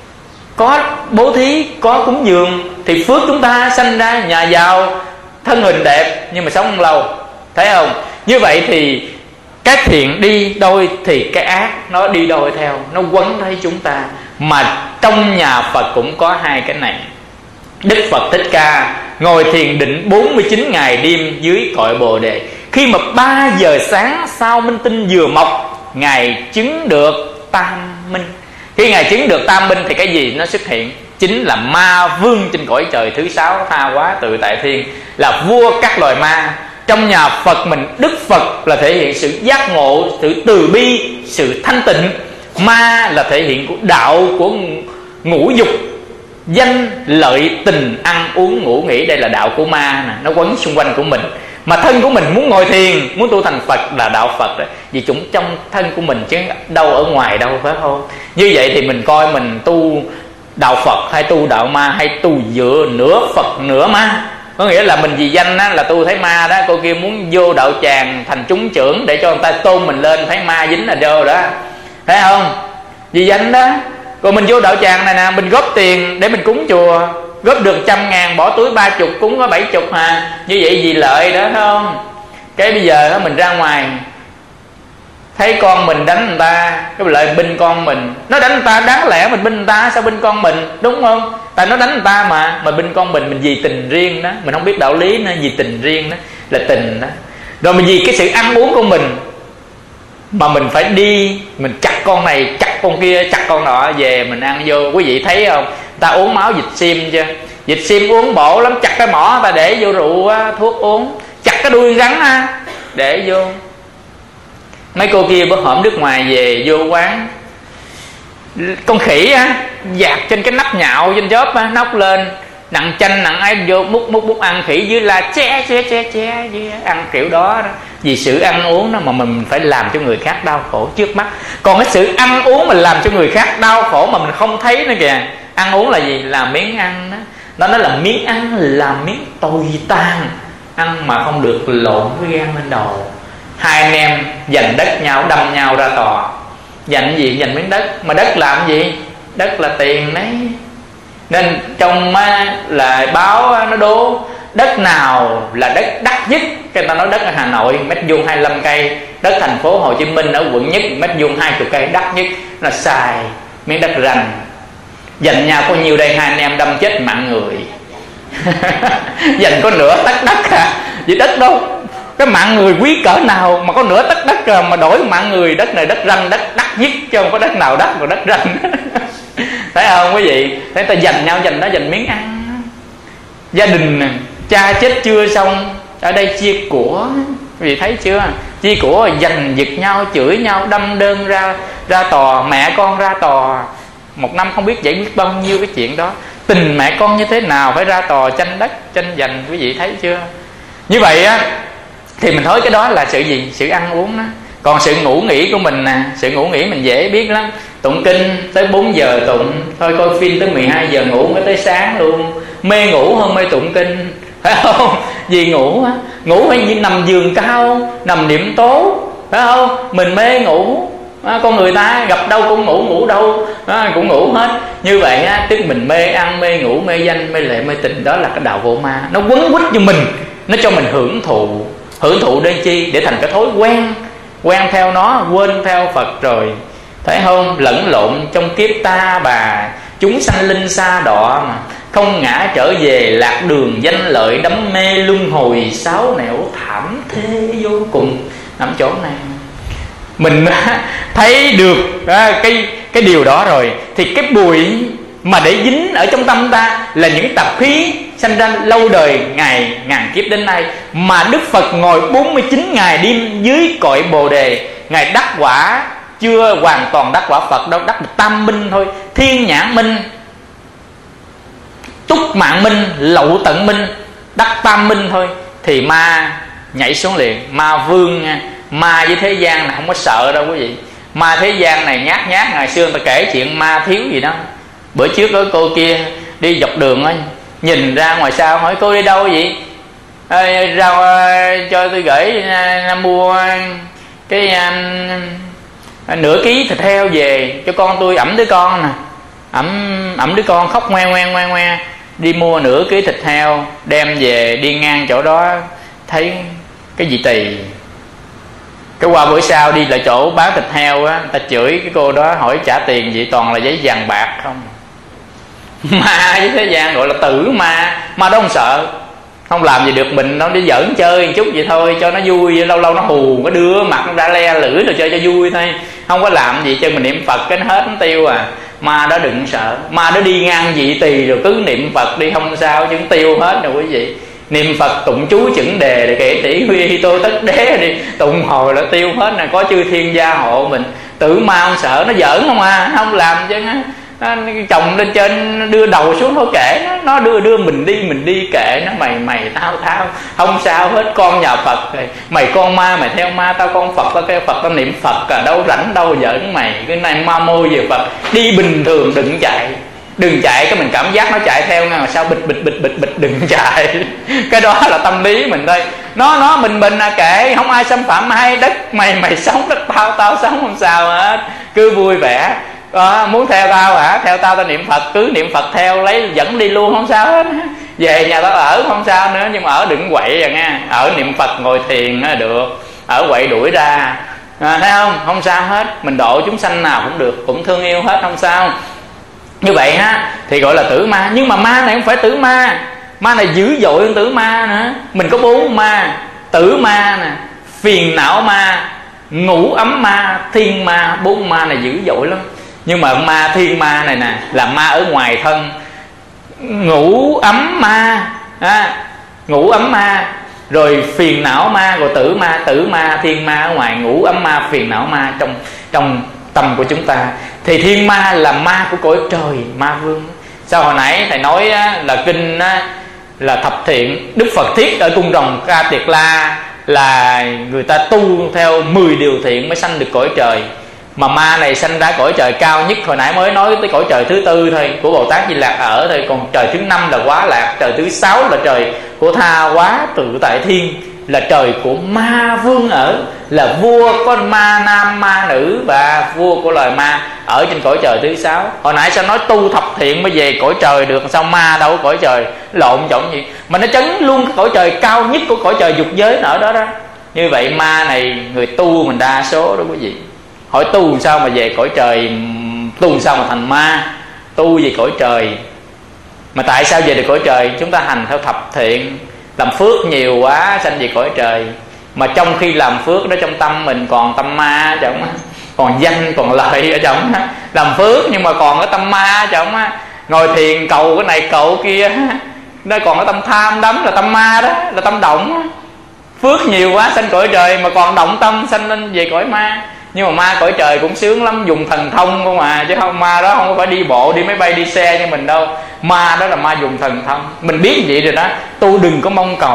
Có bố thí, có cúng dường thì phước chúng ta sanh ra nhà giàu, thân hình đẹp nhưng mà sống không lâu. Thấy không? Như vậy thì cái thiện đi đôi thì cái ác nó đi đôi theo, nó quấn lấy chúng ta. Mà trong nhà Phật cũng có hai cái này. Đức Phật Thích Ca ngồi thiền định 49 ngày đêm dưới cội Bồ Đề. Khi mà 3 giờ sáng sao minh tinh vừa mọc, Ngài chứng được tam minh. Khi Ngài chứng được tam minh thì cái gì nó xuất hiện? Chính là ma vương trên cõi trời thứ 6 Tha Hóa Tự Tại Thiên, là vua các loài ma. Trong nhà Phật mình, Đức Phật là thể hiện sự giác ngộ, sự từ bi, sự thanh tịnh. Ma là thể hiện của đạo của ngũ dục, danh, lợi, tình, ăn, uống, ngủ, nghỉ. Đây là đạo của ma nè, nó quấn xung quanh của mình. Mà thân của mình muốn ngồi thiền, muốn tu thành Phật là đạo Phật rồi. Vì chúng trong thân của mình chứ đâu ở ngoài đâu, phải không? Như vậy thì mình coi mình tu đạo Phật hay tu đạo ma, hay tu dựa nửa Phật nửa ma. Có nghĩa là mình vì danh á, là tu thấy ma đó. Cô kia muốn vô đạo tràng thành chúng trưởng để cho người ta tôn mình lên, thấy ma dính là vô đó, thấy không? Vì danh đó. Còn mình vô đạo tràng này nè, mình góp tiền để mình cúng chùa, góp được 100.000 bỏ túi 30, cúng có 70 hà. Như vậy vì lợi đó, thấy không? Cái bây giờ đó, mình ra ngoài thấy con mình đánh người ta, cái lợi binh con mình. Nó đánh người ta đáng lẽ mình binh người ta, sao binh con mình, đúng không? Tại nó đánh người ta mà binh con mình vì tình riêng đó. Mình không biết đạo lý nữa, vì tình riêng đó, là tình đó. Rồi mình vì cái sự ăn uống của mình mà mình phải đi, mình chặt con này, chặt con kia, chặt con nọ về mình ăn vô. Quý vị thấy không? Ta uống máu vịt sim chưa? Vịt sim uống bổ lắm, chặt cái mỏ ta để vô rượu á, thuốc uống. Chặt cái đuôi rắn á, để vô. Mấy cô kia bữa hổm nước ngoài về vô quán, con khỉ á dạt trên cái nắp nhạo trên chóp á, nóc lên nặng chanh nặng ấy, vô múc ăn. Khỉ dưới là che ăn kiểu đó. Vì sự ăn uống đó mà mình phải làm cho người khác đau khổ trước mắt. Còn cái sự ăn uống mình làm cho người khác đau khổ mà mình không thấy nữa kìa. Ăn uống là gì? Là miếng ăn đó. Nó nói là miếng ăn là miếng tồi tàn, ăn mà không được lộn với gan lên đầu. Hai anh em giành đất nhau, đâm nhau ra tòa. Giành gì? Giành miếng đất. Mà đất làm gì? Đất là tiền đấy. Nên trong là báo nó đố đất nào là đất đắt nhất. Cái ta nói đất ở Hà Nội mét vuông 25 cây, đất thành phố Hồ Chí Minh ở quận nhất mét vuông 20 cây đắt nhất. Nó xài miếng đất rành. Giành nhau có nhiêu đây? Hai anh em đâm chết mạng người. Giành có nửa tấc đất à? Vì đất đâu, cái mạng người quý cỡ nào mà có nửa tấc đất mà đổi mạng người. Đất này đất ranh, đất đắt nhất, chứ không có đất nào đắt mà đất ranh. Thấy không quý vị? Thấy ta giành nhau, giành đó, giành miếng ăn. Gia đình nè, cha chết chưa xong ở đây chia của. Quý vị thấy chưa? Chia của giành giật nhau, chửi nhau, đâm đơn ra tòa. Mẹ con ra tòa một năm không biết giải quyết bao nhiêu cái chuyện đó. Tình mẹ con như thế nào phải ra tòa tranh đất, tranh giành. Quý vị thấy chưa? Như vậy á, Thì mình thấy cái đó là sự gì? Sự ăn uống đó. Còn sự ngủ nghỉ của mình nè, sự ngủ nghỉ mình dễ biết lắm. Tụng kinh tới 4 giờ tụng, thôi coi phim tới 12 giờ ngủ mới tới sáng luôn. Mê ngủ hơn mê tụng kinh, phải không? Vì ngủ á, ngủ phải như nằm giường cao, nằm niệm tố, phải không? Mình mê ngủ. Con người ta gặp đâu cũng ngủ đâu cũng ngủ hết. Như vậy á, tức mình mê ăn, mê ngủ, mê danh, mê lệ, mê tình. Đó là cái đạo vô ma. Nó quấn quýt cho mình, nó cho mình hưởng thụ. Hưởng thụ để chi? Để thành cái thói quen. Quen theo nó, quên theo Phật rồi. Thấy không? Lẫn lộn trong kiếp ta bà, chúng sanh linh xa đọa mà không ngã trở về lạc đường danh lợi, đắm mê luân hồi sáu nẻo thảm thế vô cùng. Nằm chỗ này mình thấy được cái điều đó rồi, thì cái bụi mà để dính ở trong tâm ta là những tập khí sanh ra lâu đời ngàn kiếp đến nay. Mà Đức Phật ngồi 49 ngày đêm dưới cội Bồ Đề, Ngài đắc quả chưa hoàn toàn đắc quả Phật đâu, đắc được tam minh thôi. Thiên nhãn minh, túc mạng minh, lậu tận minh, đắc tam minh thôi. Thì ma nhảy xuống liền. Ma vương nha. Ma với thế gian này không có sợ đâu quý vị. Ma thế gian này nhát. Ngày xưa người ta kể chuyện ma thiếu gì đó. Bữa trước có cô kia đi dọc đường á, nhìn ra ngoài sau hỏi cô đi đâu vậy? Ra cho tôi gửi mua cái nửa ký thịt heo về cho con tôi ẵm đứa con nè. Ẵm đứa con khóc ngoe. Đi mua nửa ký thịt heo đem về, đi ngang chỗ đó thấy cái gì tỳ. Cái qua bữa sau đi lại chỗ bán thịt heo á, ta chửi cái cô đó, hỏi trả tiền vậy toàn là giấy vàng bạc không. Ma với thế gian gọi là tử ma. Ma đó không sợ, không làm gì được mình, nó đi giỡn chơi một chút vậy thôi cho nó vui. Lâu lâu nó hù, nó đưa mặt nó ra le lưỡi rồi chơi cho vui thôi, không có làm gì cho mình. Niệm Phật cái nó hết nó tiêu à. Ma đó đừng sợ. Ma đó đi ngang vị tỳ rồi cứ niệm Phật đi không sao chứ tiêu hết rồi quý vị. Niệm Phật tụng chú chuẩn đề để kể tỷ huy tô tất đế đi, tụng hồi là tiêu hết nè. Có chư thiên gia hộ mình. Tử ma không sợ, nó giỡn không à, không làm chứ. Nó chồng lên trên, nó đưa đầu xuống thôi kệ nó đưa mình đi kệ nó. Mày tao không sao hết, con nhà Phật rồi. Mày con ma mày theo ma, tao con Phật tao theo Phật, tao niệm Phật à, đâu rảnh đâu giỡn mày. Cái này ma môi về Phật, đi bình thường đừng chạy. Đừng chạy cái mình cảm giác nó chạy theo nha, mà sao bịch đừng chạy. Cái đó là tâm lý mình thôi. Nó mình à, kệ không ai xâm phạm ai. Đất mày sống, đất tao sống không sao hết, cứ vui vẻ. Muốn theo tao hả? Theo tao niệm Phật, cứ niệm Phật theo, lấy dẫn đi luôn không sao hết. Về nhà tao ở không sao nữa, nhưng mà ở đừng quậy rồi nha. Ở niệm Phật ngồi thiền là được, ở quậy đuổi ra. Thấy không? Không sao hết. Mình độ chúng sanh nào cũng được, cũng thương yêu hết, không sao. Như vậy ha, thì gọi là tử ma. Nhưng mà ma này không phải tử ma. Ma này dữ dội hơn tử ma nữa. Mình có 4 ma: tử ma nè, phiền não ma, ngủ ấm ma, thiên ma. 4 ma này dữ dội lắm. Nhưng mà ma thiên ma này nè là ma ở ngoài thân. Ngủ ấm ma, ngủ ấm ma, rồi phiền não ma, rồi tử ma, thiên ma ở ngoài, ngủ ấm ma, phiền não ma trong tâm của chúng ta. Thì thiên ma là ma của cõi trời, ma vương. Sao hồi nãy thầy nói là kinh là thập thiện. Đức Phật thiết ở cung rồng Ca Tiệt La là người ta tu theo 10 điều thiện mới sanh được cõi trời. Mà ma này sanh ra cõi trời cao nhất, hồi nãy mới nói tới cõi trời thứ 4 thôi, của Bồ Tát Di Lạc ở thôi. Còn trời thứ 5 là Quá Lạc, trời thứ 6 là trời của Tha Hóa Tự Tại Thiên, là trời của ma vương ở, là vua có ma nam ma nữ và vua của loài ma ở trên cõi trời thứ 6. Hồi nãy sao nói tu thập thiện mới về cõi trời được, sao ma đâu có cõi trời lộn trộn gì mà nó chấn luôn cái cõi trời cao nhất của cõi trời dục giới ở đó đó. Như vậy ma này người tu mình đa số đó quý vị. Hỏi tu sao mà về cõi trời, tu sao mà thành ma, tu về cõi trời. Mà tại sao về được cõi trời? Chúng ta hành theo thập thiện, làm phước nhiều quá sanh về cõi trời. Mà trong khi làm phước đó trong tâm mình còn tâm ma chẳng, còn danh còn lợi ở trong. Làm phước nhưng mà còn có tâm ma chẳng, ngồi thiền cầu cái này cầu kia, nó còn có tâm tham đắm, là tâm ma đó, là tâm động. Phước nhiều quá sanh cõi trời mà còn động tâm sanh lên về cõi ma. Nhưng mà ma cõi trời cũng sướng lắm, dùng thần thông không à, chứ không, ma đó không có phải đi bộ, đi máy bay, đi xe như mình đâu. Ma đó là ma dùng thần thông. Mình biết vậy rồi đó, tu đừng có mong cầu.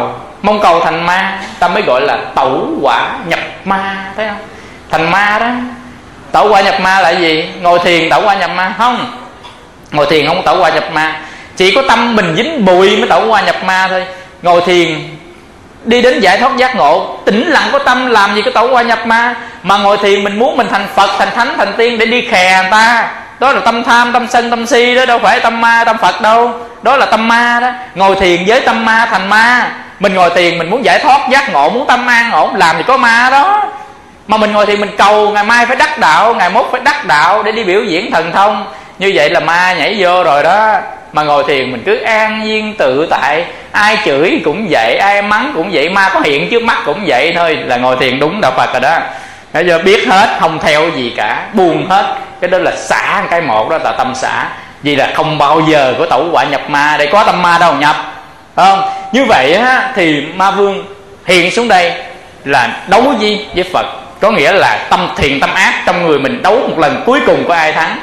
mong cầu thành ma, ta mới gọi là tẩu hỏa nhập ma, thấy không? Thành ma đó. Tẩu hỏa nhập ma là gì? Ngồi thiền tẩu hỏa nhập ma không? Ngồi thiền không tẩu hỏa nhập ma, chỉ có tâm mình dính bụi mới tẩu hỏa nhập ma thôi. Ngồi thiền đi đến giải thoát giác ngộ, tĩnh lặng có tâm làm gì có tẩu hỏa nhập ma. Mà ngồi thiền mình muốn mình thành Phật, thành Thánh, thành Tiên để đi khè người ta, đó là tâm tham, tâm sân, tâm si đó, đâu phải tâm ma, tâm Phật đâu. Đó là tâm ma đó. Ngồi thiền với tâm ma thành ma. Mình ngồi thiền mình muốn giải thoát giác ngộ, muốn tâm an ổn, làm gì có ma đó. Mà mình ngồi thiền mình cầu ngày mai phải đắc đạo, ngày mốt phải đắc đạo để đi biểu diễn thần thông, như vậy là ma nhảy vô rồi đó. Mà ngồi thiền mình cứ an nhiên tự tại, ai chửi cũng vậy, ai mắng cũng vậy, ma có hiện trước mắt cũng vậy thôi, là ngồi thiền đúng đạo Phật rồi đó. Bây giờ biết hết, không theo gì cả, buông hết. Cái đó là xả cái một, đó là tâm xả. Vì là không bao giờ có tẩu hỏa nhập ma, đây có tâm ma đâu nhập, không? Như vậy á, thì ma vương hiện xuống đây là đấu với Phật. Có nghĩa là tâm thiện tâm ác trong người mình đấu một lần cuối cùng có ai thắng.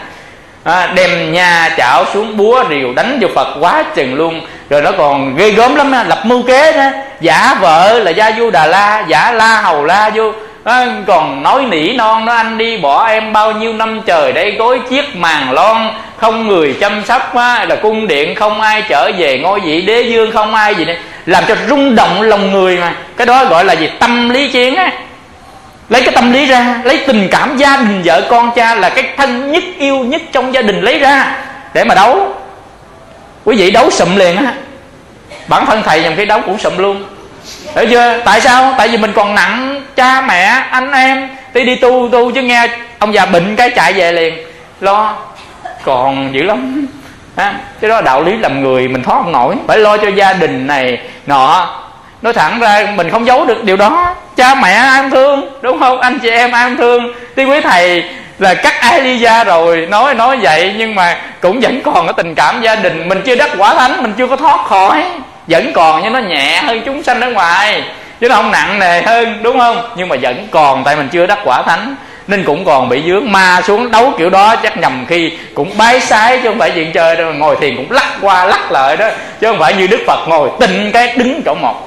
Đem nha chảo xuống búa rìu đánh vô Phật quá chừng luôn. Rồi nó còn ghê gớm lắm, lập mưu kế đó. Giả vợ là Gia Du Đà La, giả la hầu la vô. Còn nói nỉ non đó, anh đi bỏ em bao nhiêu năm trời đây, gối chiếc màn lon không người chăm sóc á, là cung điện không ai trở về, ngôi vị đế dương không ai gì đấy, làm cho rung động lòng người. Mà cái đó gọi là gì? Tâm lý chiến á. Lấy cái tâm lý ra, lấy tình cảm gia đình vợ con cha là cái thân nhất yêu nhất trong gia đình lấy ra để mà đấu. Quý vị đấu sụm liền á. Bản thân thầy nhầm khi đấu cũng sụm luôn, hiểu chưa? Tại sao? Tại vì mình còn nặng cha mẹ anh em, đi tu chứ nghe ông già bệnh cái chạy về liền lo, còn dữ lắm. Cái đó đạo lý làm người mình thoát không nổi, phải lo cho gia đình này nọ. Nói thẳng ra mình không giấu được điều đó. Cha mẹ ai không thương, đúng không? Anh chị em ai không thương? Tuy quý thầy là cắt ai đi ra rồi, nói vậy, nhưng mà cũng vẫn còn cái tình cảm gia đình. Mình chưa đắc quả thánh, mình chưa có thoát khỏi, vẫn còn, nhưng nó nhẹ hơn chúng sanh ở ngoài, chứ nó không nặng nề hơn, đúng không? Nhưng mà vẫn còn, tại mình chưa đắc quả thánh nên cũng còn bị vướng. Ma xuống đấu kiểu đó chắc nhầm khi cũng bái sái, chứ không phải chuyện chơi đâu. Ngồi thiền cũng lắc qua lắc lại đó, chứ không phải như Đức Phật ngồi tịnh cái đứng chỗ một.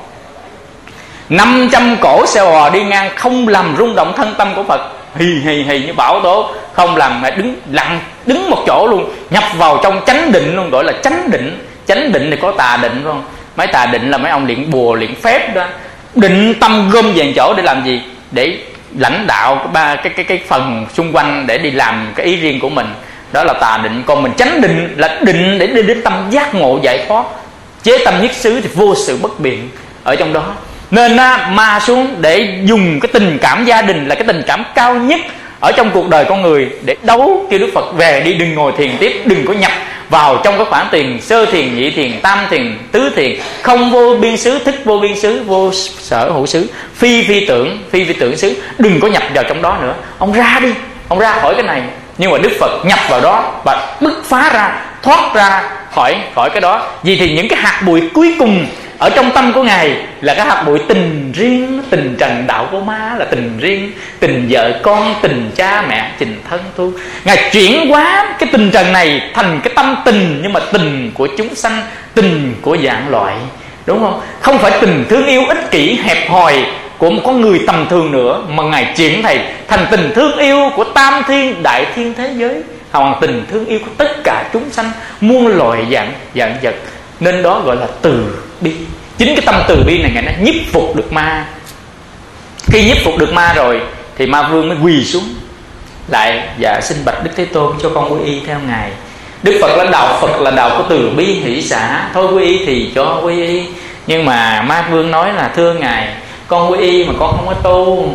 500 cổ xe bò đi ngang không làm rung động thân tâm của Phật, hì như bão tố, không làm, mà đứng lặng, đứng một chỗ luôn, nhập vào trong chánh định luôn, gọi là chánh định. Chánh định thì có tà định không? Mấy tà định là mấy ông luyện bùa luyện phép đó, định tâm gom về chỗ để làm gì? Để lãnh đạo cái phần xung quanh để đi làm cái ý riêng của mình, đó là tà định. Còn mình chánh định là định để đi đến tâm giác ngộ giải thoát, chế tâm nhất xứ thì vô sự bất biện ở trong đó. Nên ma xuống để dùng cái tình cảm gia đình là cái tình cảm cao nhất ở trong cuộc đời con người để đấu. Kêu Đức Phật về đi, đừng ngồi thiền tiếp, đừng có nhập vào trong cái khoảng tiền sơ thiền, nhị thiền, tam thiền, tứ thiền, không vô biên xứ, thức vô biên xứ, vô sở hữu xứ, phi tưởng xứ, đừng có nhập vào trong đó nữa. Ông ra đi, ông ra khỏi cái này. Nhưng mà Đức Phật nhập vào đó và bứt phá ra, thoát ra khỏi cái đó. Vì thì những cái hạt bụi cuối cùng ở trong tâm của Ngài là cái hạt bụi tình riêng, tình trần đạo của ma là tình riêng, tình vợ con, tình cha mẹ, tình thân thương. Ngài chuyển hóa cái tình trần này thành cái tâm tình, nhưng mà tình của chúng sanh, tình của dạng loại, đúng không? Không phải tình thương yêu ích kỷ hẹp hòi của một con người tầm thường nữa, mà Ngài chuyển thầy thành tình thương yêu của tam thiên đại thiên thế giới, hoặc tình thương yêu của tất cả chúng sanh, muôn loài dạng vật. Nên đó gọi là từ bi. Chính cái tâm từ bi này Ngài nó nhiếp phục được ma. Khi nhiếp phục được ma rồi thì ma vương mới quỳ xuống lại: dạ xin bạch Đức Thế Tôn cho con quy y theo Ngài. Đức Phật là đạo, Phật là đạo của từ bi hỷ xả, thôi quy y thì cho quy y. Nhưng mà ma vương nói là: thưa Ngài, con quy y mà con không có tu,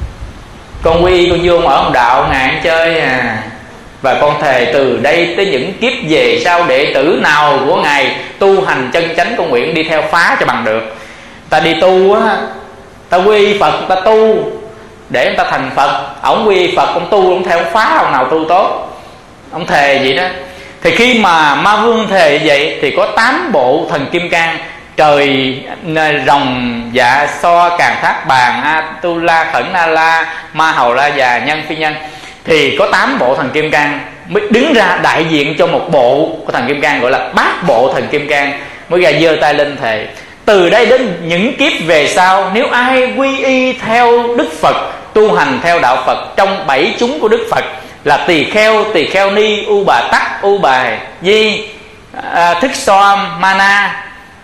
con quy y con vô mở một đạo Ngài ăn chơi à. Và con thề từ đây tới những kiếp về sau, đệ tử nào của Ngài tu hành chân chánh, con nguyện đi theo phá cho bằng được. Ta đi tu á, ta quy y Phật, ta tu để người ta thành Phật. Ông quy y Phật, ông tu, ông theo phá, ông nào tu tốt, ông thề vậy đó. Thì khi mà ma vương thề vậy thì có 8 bộ thần kim cang: trời, rồng, dạ, so, càn, thác, bàn, Atula, khẩn, na la, ma hầu, la già, nhân, phi nhân. Thì có 8 bộ thần kim cang mới đứng ra đại diện cho một bộ của thần kim cang, gọi là bát bộ thần kim cang, mới ra giơ tay lên thề: từ đây đến những kiếp về sau, nếu ai quy y theo Đức Phật, tu hành theo đạo Phật trong 7 chúng của Đức Phật là tỳ kheo ni, u bà tắc, u bà di, thức xoa, mana,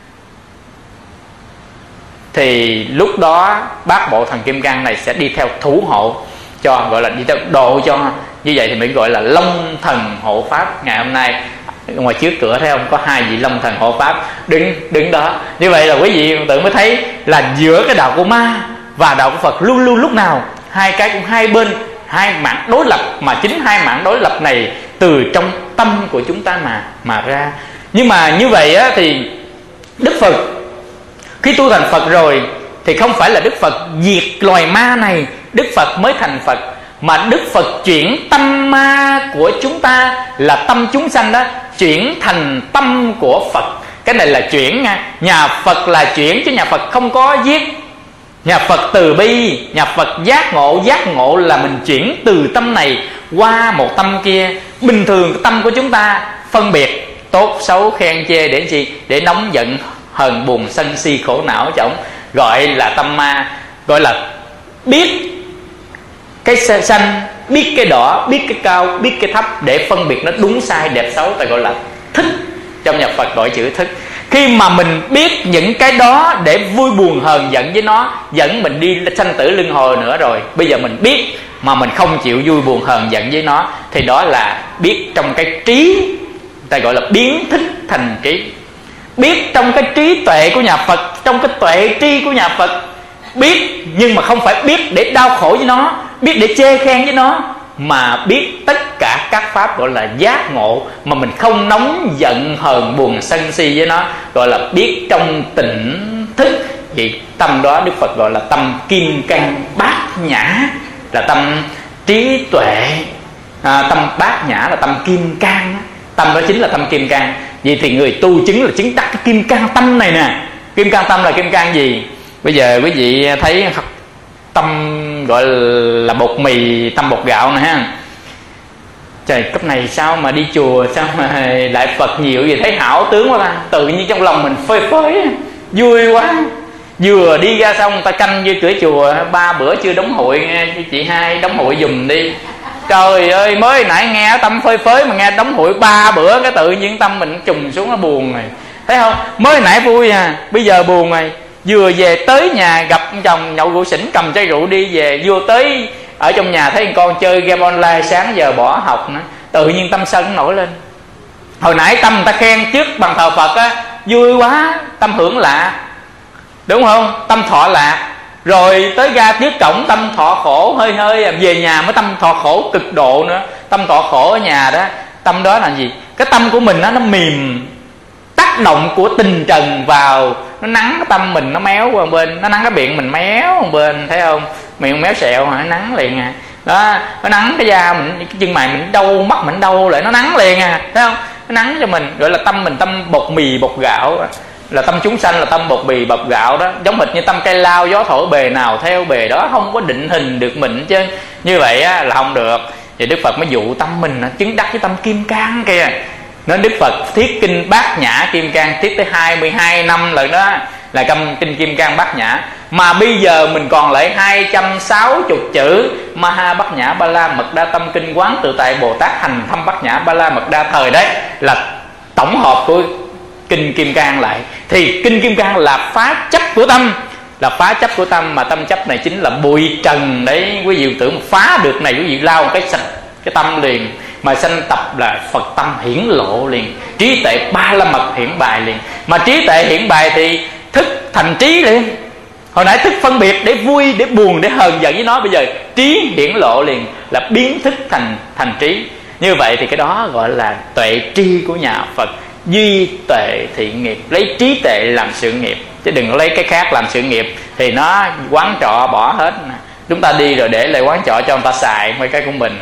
thì lúc đó bát bộ thần kim cang này sẽ đi theo thủ hộ cho, gọi là đi theo độ cho. Như vậy thì mình gọi là long thần hộ pháp. Ngày hôm nay ngoài trước cửa thấy không, có 2 vị long thần hộ pháp đứng đó. Như vậy là quý vị tự mới thấy là giữa cái đạo của ma và đạo của Phật luôn luôn lúc nào hai cái cũng hai bên, hai mảng đối lập, mà chính hai mảng đối lập này từ trong tâm của chúng ta mà ra. Nhưng mà như vậy á, thì Đức Phật khi tu thành Phật rồi thì không phải là Đức Phật diệt loài ma này Đức Phật mới thành Phật, mà Đức Phật chuyển tâm ma của chúng ta là tâm chúng sanh đó, chuyển thành tâm của Phật. Cái này là chuyển nha. Nhà Phật là chuyển chứ nhà Phật không có giết. Nhà Phật từ bi, nhà Phật giác ngộ. Giác ngộ là mình chuyển từ tâm này qua một tâm kia. Bình thường tâm của chúng ta phân biệt tốt xấu khen chê để chi? Để nóng giận hờn buồn sân si khổ não chổng, gọi là tâm ma. Gọi là biết cái xanh, biết cái đỏ, biết cái cao, biết cái thấp, để phân biệt nó đúng sai đẹp xấu, ta gọi là thức. Trong nhà Phật gọi chữ thức. Khi mà mình biết những cái đó để vui buồn hờn giận với nó, dẫn mình đi sanh tử luân hồi nữa rồi, bây giờ mình biết mà mình không chịu vui buồn hờn giận với nó, thì đó là biết trong cái trí, ta gọi là biến thức thành trí. Biết trong cái trí tuệ của nhà Phật, trong cái tuệ tri của nhà Phật. Biết nhưng mà không phải biết để đau khổ với nó, biết để chê khen với nó, mà biết tất cả các pháp gọi là giác ngộ, mà mình không nóng giận hờn buồn sân si với nó, gọi là biết trong tỉnh thức. Vậy tâm đó Đức Phật gọi là tâm kim cang bát nhã, là tâm trí tuệ. Tâm bát nhã là tâm kim cang, tâm đó chính là tâm kim cang. Vậy thì người tu chứng là chứng đắc cái kim cang tâm này nè. Kim cang tâm là kim cang gì? Bây giờ quý vị thấy tâm gọi là bột mì, tâm bột gạo nè ha. Trời, cấp này sao mà đi chùa, sao mà lại Phật nhiều vậy, thấy hảo tướng quá ta. Tự nhiên trong lòng mình phơi phới, vui quá. Vừa đi ra xong ta canh dưới cửa chùa, 3 bữa chưa đóng hội, nghe chị Hai đóng hội giùm đi. Trời ơi, mới nãy nghe tâm phơi phới mà nghe đóng hội 3 bữa, cái tự nhiên tâm mình trùng xuống, nó buồn rồi. Thấy không? Mới nãy vui à, bây giờ buồn rồi. Vừa về tới nhà gặp chồng nhậu rượu xỉn, cầm chai rượu đi về, vừa tới ở trong nhà thấy con chơi game online, sáng giờ bỏ học nữa, tự nhiên tâm sân nổi lên. Hồi nãy tâm người ta khen trước bàn thờ Phật á, vui quá, tâm hưởng lạ, đúng không? Tâm thọ lạ. Rồi tới ra trước cổng tâm thọ khổ hơi hơi, về nhà mới tâm thọ khổ cực độ nữa. Tâm thọ khổ ở nhà đó, tâm đó là gì? Cái tâm của mình nó mềm, tác động của tình trần vào, nó nắng cái tâm mình, nó méo qua một bên, nó nắng cái miệng mình méo một bên, thấy không? Miệng méo sẹo mà nó nắng liền à. Đó, nó nắng cái da mình, cái chân mày mình đau, mắt mình đau lại nó nắng liền à, thấy không? Nó nắng cho mình, gọi là tâm mình tâm bột mì bột gạo, là tâm chúng sanh là tâm bột mì bột gạo đó. Giống hệt như tâm cây lao, gió thổi bề nào theo bề đó, không có định hình được mình chứ. Như vậy á, là không được. Thì Đức Phật mới dụ tâm mình chứng đắc với tâm kim cang kìa. Nên Đức Phật thiết kinh Bát Nhã Kim Cang thiết tới 22 năm lần đó, là kinh Kim Cang Bát Nhã. Mà bây giờ mình còn lại 260 chữ Maha Bát Nhã Ba La Mật Đa Tâm Kinh Quán Tự Tại Bồ Tát Hành Thâm Bát Nhã Ba La Mật Đa thời đấy, là tổng hợp của kinh Kim Cang lại. Thì kinh Kim Cang là phá chấp của tâm, là phá chấp của tâm, mà tâm chấp này chính là bụi trần đấy. Quý vị tưởng phá được này, quý vị lao cái sạch cái tâm liền, mà sanh tập là Phật tâm hiển lộ liền, trí tuệ ba la mật hiển bài liền. Mà trí tuệ hiển bài thì thức thành trí liền. Hồi nãy thức phân biệt để vui, để buồn, để hờn giận với nó, bây giờ trí hiển lộ liền, là biến thức thành trí. Như vậy thì cái đó gọi là tuệ tri của nhà Phật. Duy tuệ thiện nghiệp, lấy trí tuệ làm sự nghiệp, chứ đừng có lấy cái khác làm sự nghiệp, thì nó quán trọ bỏ hết. Chúng ta đi rồi để lại quán trọ cho người ta xài mấy cái của mình.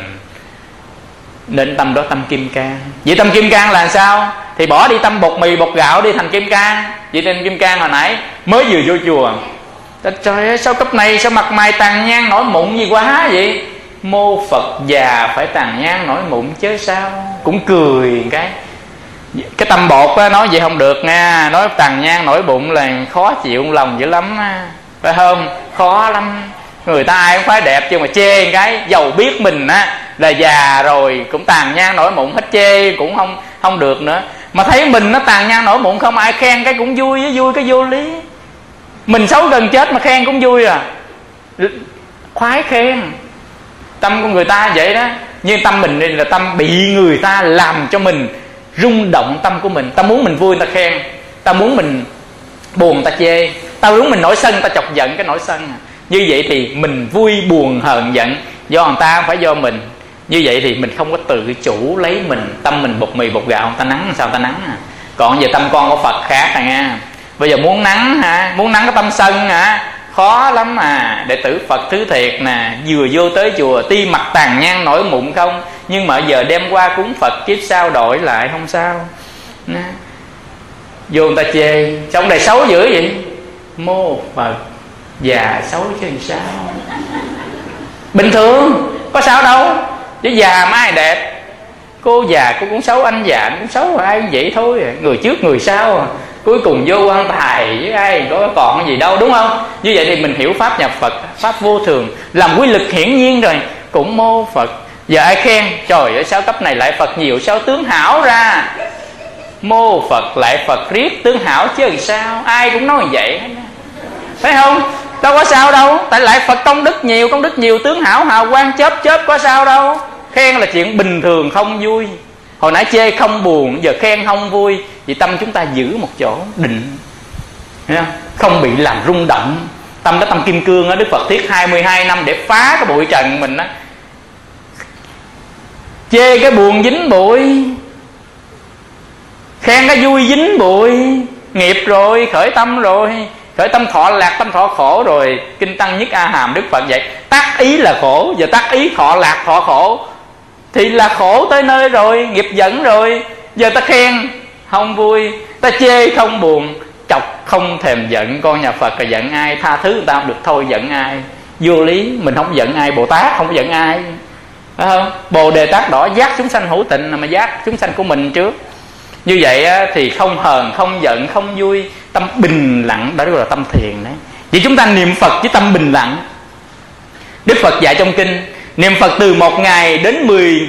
Nên tâm đó tâm kim cang. Vậy tâm kim cang là sao? Thì bỏ đi tâm bột mì bột gạo đi thành kim cang. Vậy tên kim cang hồi nãy mới vừa vô chùa, trời ơi sao cấp này sao mặt mày tàn nhang nổi mụn gì quá vậy? Mô Phật già phải tàn nhang nổi mụn chứ sao? Cũng cười cái. Cái tâm bột á, nói vậy không được nha. Nói tàn nhang nổi bụng là khó chịu lòng dữ lắm á, phải không? Khó lắm. Người ta ai cũng phải đẹp, chứ mà chê cái dầu biết mình á là già rồi cũng tàn nhang nổi mụn hết, chê cũng không được nữa. Mà thấy mình nó tàn nhang nổi mụn không, ai khen cái cũng vui, với vui cái vô lý. Mình xấu gần chết mà khen cũng vui à, khoái khen. Tâm của người ta vậy đó. Nhưng tâm mình là tâm bị người ta làm cho mình rung động tâm của mình. Ta muốn mình vui người ta khen, ta muốn mình buồn người ta chê, ta muốn mình nổi sân người ta chọc giận cái nổi sân. Như vậy thì mình vui buồn hờn giận do người ta, không phải do mình. Như vậy thì mình không có tự chủ lấy mình. Tâm mình bột mì bột gạo, người ta nắng sao người ta nắng à. Còn giờ tâm con của Phật khác à nha. Bây giờ muốn nắng hả, muốn nắng cái tâm sân hả, khó lắm à. Đệ tử Phật thứ thiệt nè, vừa vô tới chùa tuy mặt tàn nhang nổi mụn không, nhưng mà giờ đem qua cúng Phật, kiếp sau đổi lại không sao. Vô người ta chê sao ông này xấu dữ vậy, mô Phật già xấu chứ làm sao, bình thường có sao đâu, chứ già mà ai đẹp. Cô già cô cũng xấu, anh già anh cũng xấu, ai vậy thôi, người trước người sau, cuối cùng vô quan tài với ai có còn gì đâu, đúng không? Như vậy thì mình hiểu pháp nhà Phật, pháp vô thường, làm quy lực hiển nhiên rồi, cũng mô Phật. Giờ ai khen trời ơi sao cấp này lại Phật nhiều, sao tướng hảo ra, mô Phật lại Phật riết tướng hảo chứ làm sao, ai cũng nói như vậy, phải không? Đâu có sao đâu, tại lại Phật công đức nhiều tướng hảo hào quang chớp có sao đâu. Khen là chuyện bình thường không vui. Hồi nãy chê không buồn, giờ khen không vui. Vì tâm chúng ta giữ một chỗ định, không bị làm rung động. Tâm đó tâm kim cương đó, Đức Phật thiết 22 năm để phá cái bụi trần mình đó. Chê cái buồn dính bụi, khen cái vui dính bụi. Nghiệp rồi, khởi tâm rồi, khởi tâm thọ lạc, tâm thọ khổ rồi. Kinh Tăng Nhất A Hàm Đức Phật dạy tác ý là khổ, giờ tác ý thọ lạc thọ khổ thì là khổ tới nơi rồi, nghiệp dẫn rồi. Giờ ta khen không vui, ta chê không buồn, chọc không thèm giận. Con nhà Phật là giận ai, tha thứ người ta không được thôi giận ai, vô lý. Mình không giận ai, Bồ Tát không có giận ai, phải không? Bồ Đề Tát đỏ giác chúng sanh hữu tịnh, mà giác chúng sanh của mình trước. Như vậy thì không hờn, không giận, không vui, tâm bình lặng, đó gọi là tâm thiền đấy. Vậy chúng ta niệm Phật với tâm bình lặng. Đức Phật dạy trong kinh, niệm Phật từ 1 ngày đến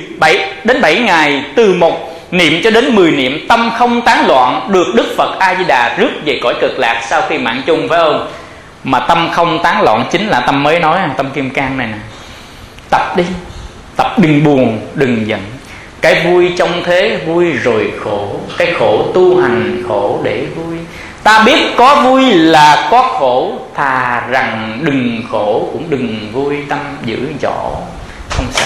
7 ngày, từ 1 niệm cho đến 10 niệm, tâm không tán loạn, được Đức Phật A Di Đà rước về cõi cực lạc sau khi mạng chung, phải không? Mà tâm không tán loạn chính là tâm mới nói, tâm kim cang này nè. Tập đi, tập đừng buồn, đừng giận. Cái vui trong thế vui rồi khổ, cái khổ tu hành khổ để vui. Ta biết có vui là có khổ, thà rằng đừng khổ cũng đừng vui. Tâm giữ chỗ không sao.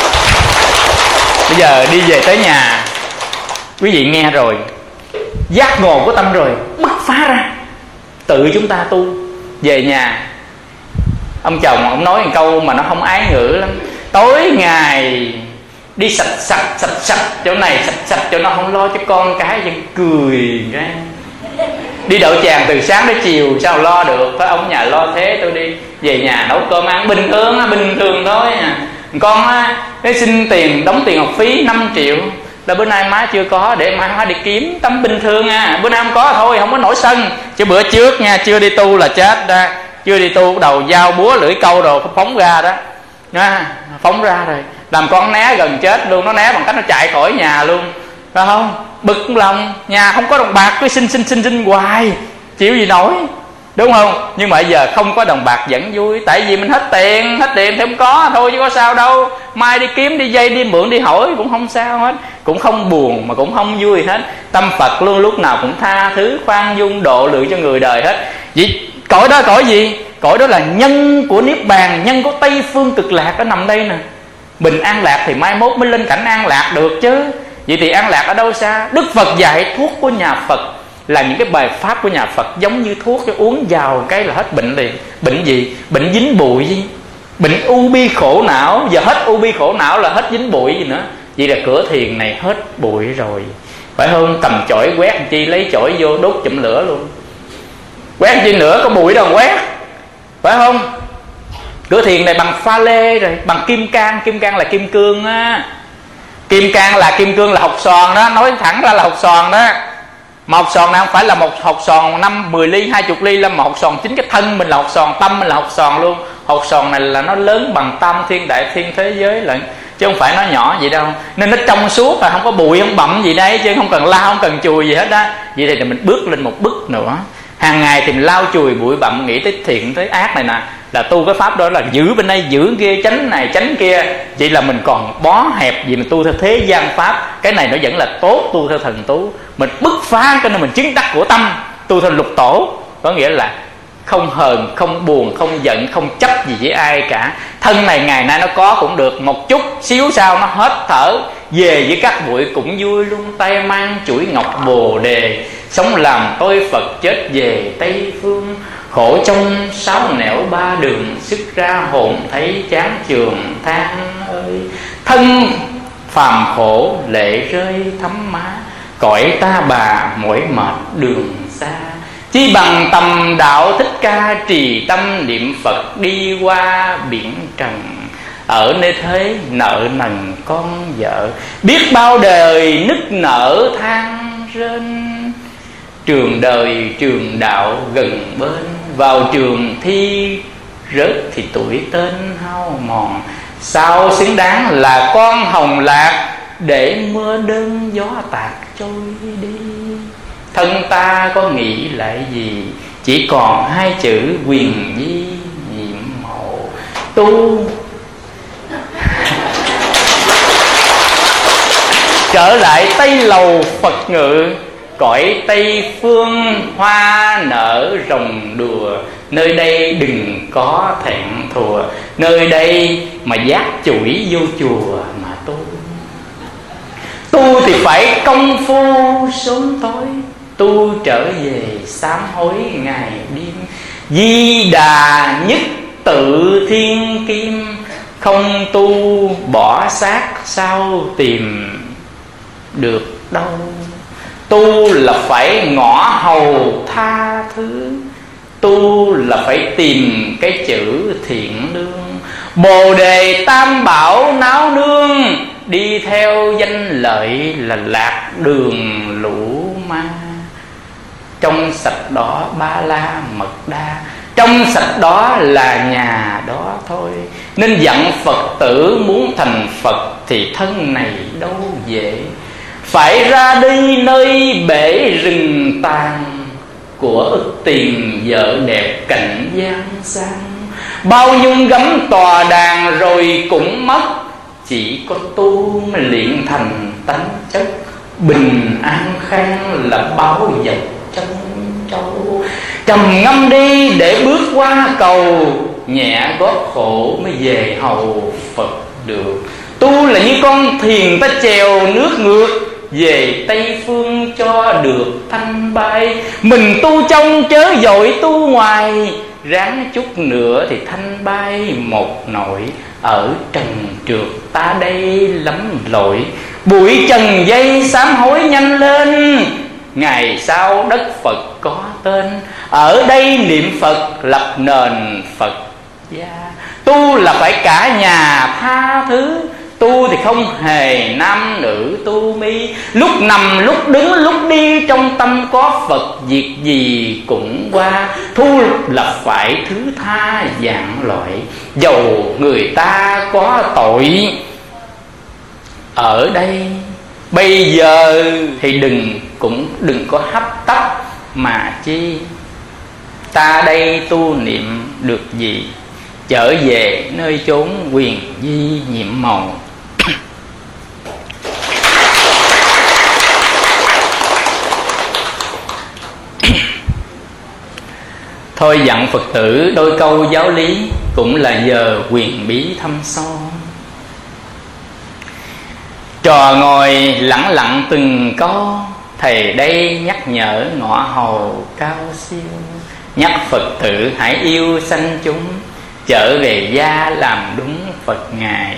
Bây giờ đi về tới nhà, quý vị nghe rồi, giác ngộ của tâm rồi, bứt phá ra, tự chúng ta tu. Về nhà, ông chồng ông nói một câu mà nó không ái ngữ lắm. Tối ngày đi sạch chỗ này, sạch chỗ nó, không lo cho con cái, vẫn cười cái. Đi đậu tràng từ sáng đến chiều sao lo được, phải ông nhà lo thế, tôi đi về nhà nấu cơm ăn bình thường thôi à. Con cái xin tiền, đóng tiền học phí 5 triệu là bữa nay má chưa có, để mai má đi kiếm. Tâm bình thường à, bữa nay không có thôi, không có nổi sân. Chứ bữa trước nha, chưa đi tu là chết đó, chưa đi tu đầu dao búa lưỡi câu đồ phóng ra đó, phóng ra rồi làm con né gần chết luôn. Nó né bằng cách nó chạy khỏi nhà luôn, phải không? Bực lòng, nhà không có đồng bạc cứ xin hoài, chịu gì nổi, đúng không? Nhưng mà bây giờ không có đồng bạc vẫn vui, tại vì mình hết tiền thì không có thôi, chứ có sao đâu. Mai đi kiếm, đi dây, đi mượn, đi hỏi cũng không sao hết, cũng không buồn mà cũng không vui hết. Tâm Phật luôn lúc nào cũng tha thứ, khoan dung, độ lượng cho người đời hết. Vậy cõi đó cõi gì? Cõi đó là nhân của Niết Bàn, nhân của Tây Phương Cực Lạc, nó nằm đây nè. Bình an lạc thì mai mốt mới lên cảnh an lạc được chứ. Vậy thì an lạc ở đâu xa? Đức Phật dạy thuốc của nhà Phật là những cái bài pháp của nhà Phật, giống như thuốc cho uống vào cái là hết bệnh liền. Bệnh gì? Bệnh dính bụi gì? Bệnh u bi khổ não. Giờ hết u bi khổ não là hết dính bụi gì nữa. Vậy là cửa thiền này hết bụi rồi, phải không? Cầm chổi quét chi, lấy chổi vô đốt chụm lửa luôn. Quét chi nữa, có bụi đâu quét, phải không? Cửa thiền này bằng pha lê rồi, bằng kim cang. Kim cang là kim cương á. Kim cang là kim cương là hột xoàn đó, nói thẳng ra là hột xoàn đó. Mà hột xoàn này không phải là một hột xoàn 5, 10 ly, 20 ly, là một hột xoàn chính cái thân mình là hột xoàn, tâm mình là hột xoàn luôn. Hột xoàn này là nó lớn bằng tam thiên đại thiên thế giới lận, chứ không phải nó nhỏ vậy đâu. Nên nó trong suốt là không có bụi không bặm gì đấy, chứ không cần lau không cần chùi gì hết đó. Vậy thì mình bước lên một bước nữa. Hàng ngày thì mình lau chùi bụi bặm, nghĩ tới thiện tới ác này nè, là tu cái pháp đó là giữ bên đây giữ kia, tránh này tránh kia. Vậy là mình còn bó hẹp gì mình tu theo thế gian pháp. Cái này nó vẫn là tốt, tu theo thần tú. Mình bứt phá cho nên mình chứng đắc của tâm. Tu theo lục tổ có nghĩa là không hờn, không buồn, không giận, không chấp gì với ai cả. Thân này ngày nay nó có cũng được, một chút xíu sau nó hết thở, về với các bụi cũng vui luôn. Tay mang chuỗi ngọc bồ đề, sống làm tôi Phật chết về Tây Phương. Khổ trong 6 nẻo 3 đường, sức ra hồn thấy chán chường than ơi. Thân phàm khổ lệ rơi thấm má, cõi ta bà mỏi mệt đường xa. Chi bằng tầm đạo Thích Ca, trì tâm niệm Phật đi qua biển trần. Ở nơi thế nợ nần con vợ, biết bao đời nức nở than rên. Trường đời trường đạo gần bên, vào trường thi rớt thì tuổi tên hao mòn. Sao xứng đáng là con hồng lạc, để mưa đơn gió tạt trôi đi. Thân ta có nghĩ lại gì, chỉ còn 2 chữ quyền di nhiệm màu. Tu trở lại Tây Lầu Phật ngự, cõi Tây Phương hoa nở rồng đùa. Nơi đây đừng có thẹn thùa, nơi đây mà giác chuỗi vô chùa mà tu. Tu thì phải công phu sớm tối, tu trở về sám hối ngày đêm. Di Đà nhất tự thiên kim, không tu bỏ xác sao tìm được đâu. Tu là phải ngõ hầu tha thứ, tu là phải tìm cái chữ thiện lương. Bồ đề tam bảo náo nương, đi theo danh lợi là lạc đường lũ ma. Trong sạch đó ba la mật đa, trong sạch đó là nhà đó thôi. Nên dặn Phật tử muốn thành Phật thì thân này đâu dễ. Phải ra đi nơi bể rừng tàn, của ức tìm vợ đẹp cạnh gian sang. Bao nhung gấm tòa đàn rồi cũng mất, chỉ có tu mới luyện thành tánh chất. Bình an khang là bao vật trong châu. Trầm ngâm đi để bước qua cầu, nhẹ gót khổ mới về hầu Phật được. Tu là như con thuyền ta chèo nước ngược, về Tây Phương cho được thanh bay. Mình tu trong chớ dội tu ngoài, ráng chút nữa thì thanh bay một nỗi. Ở trần trượt ta đây lắm lỗi, bụi trần dây sám hối nhanh lên. Ngày sau đất Phật có tên, ở đây niệm Phật lập nền Phật gia. Tu là phải cả nhà tha thứ, tu thì không hề nam nữ tu mi. Lúc nằm lúc đứng lúc đi, trong tâm có Phật, việc gì cũng qua. Tu là phải thứ tha dạng loại, dầu người ta có tội. Ở đây bây giờ thì đừng có hấp tấp mà chi. Ta đây tu niệm được gì, trở về nơi chốn quyền di nhiệm màu. Thôi dặn Phật tử đôi câu giáo lý, cũng là giờ quyền bí thâm sâu. Trò ngồi lẳng lặng từng câu, thầy đây nhắc nhở ngõ hầu cao siêu. Nhắc Phật tử hãy yêu sanh chúng, trở về gia làm đúng Phật ngài.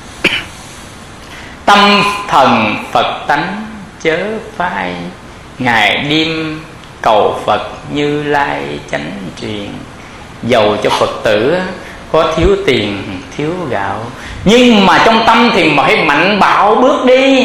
Tâm thần Phật tánh chớ phai, ngày đêm cầu Phật Như Lai chánh truyền. Dầu cho Phật tử có thiếu tiền thiếu gạo, Nhưng mà trong tâm thì phải mạnh bạo bước đi.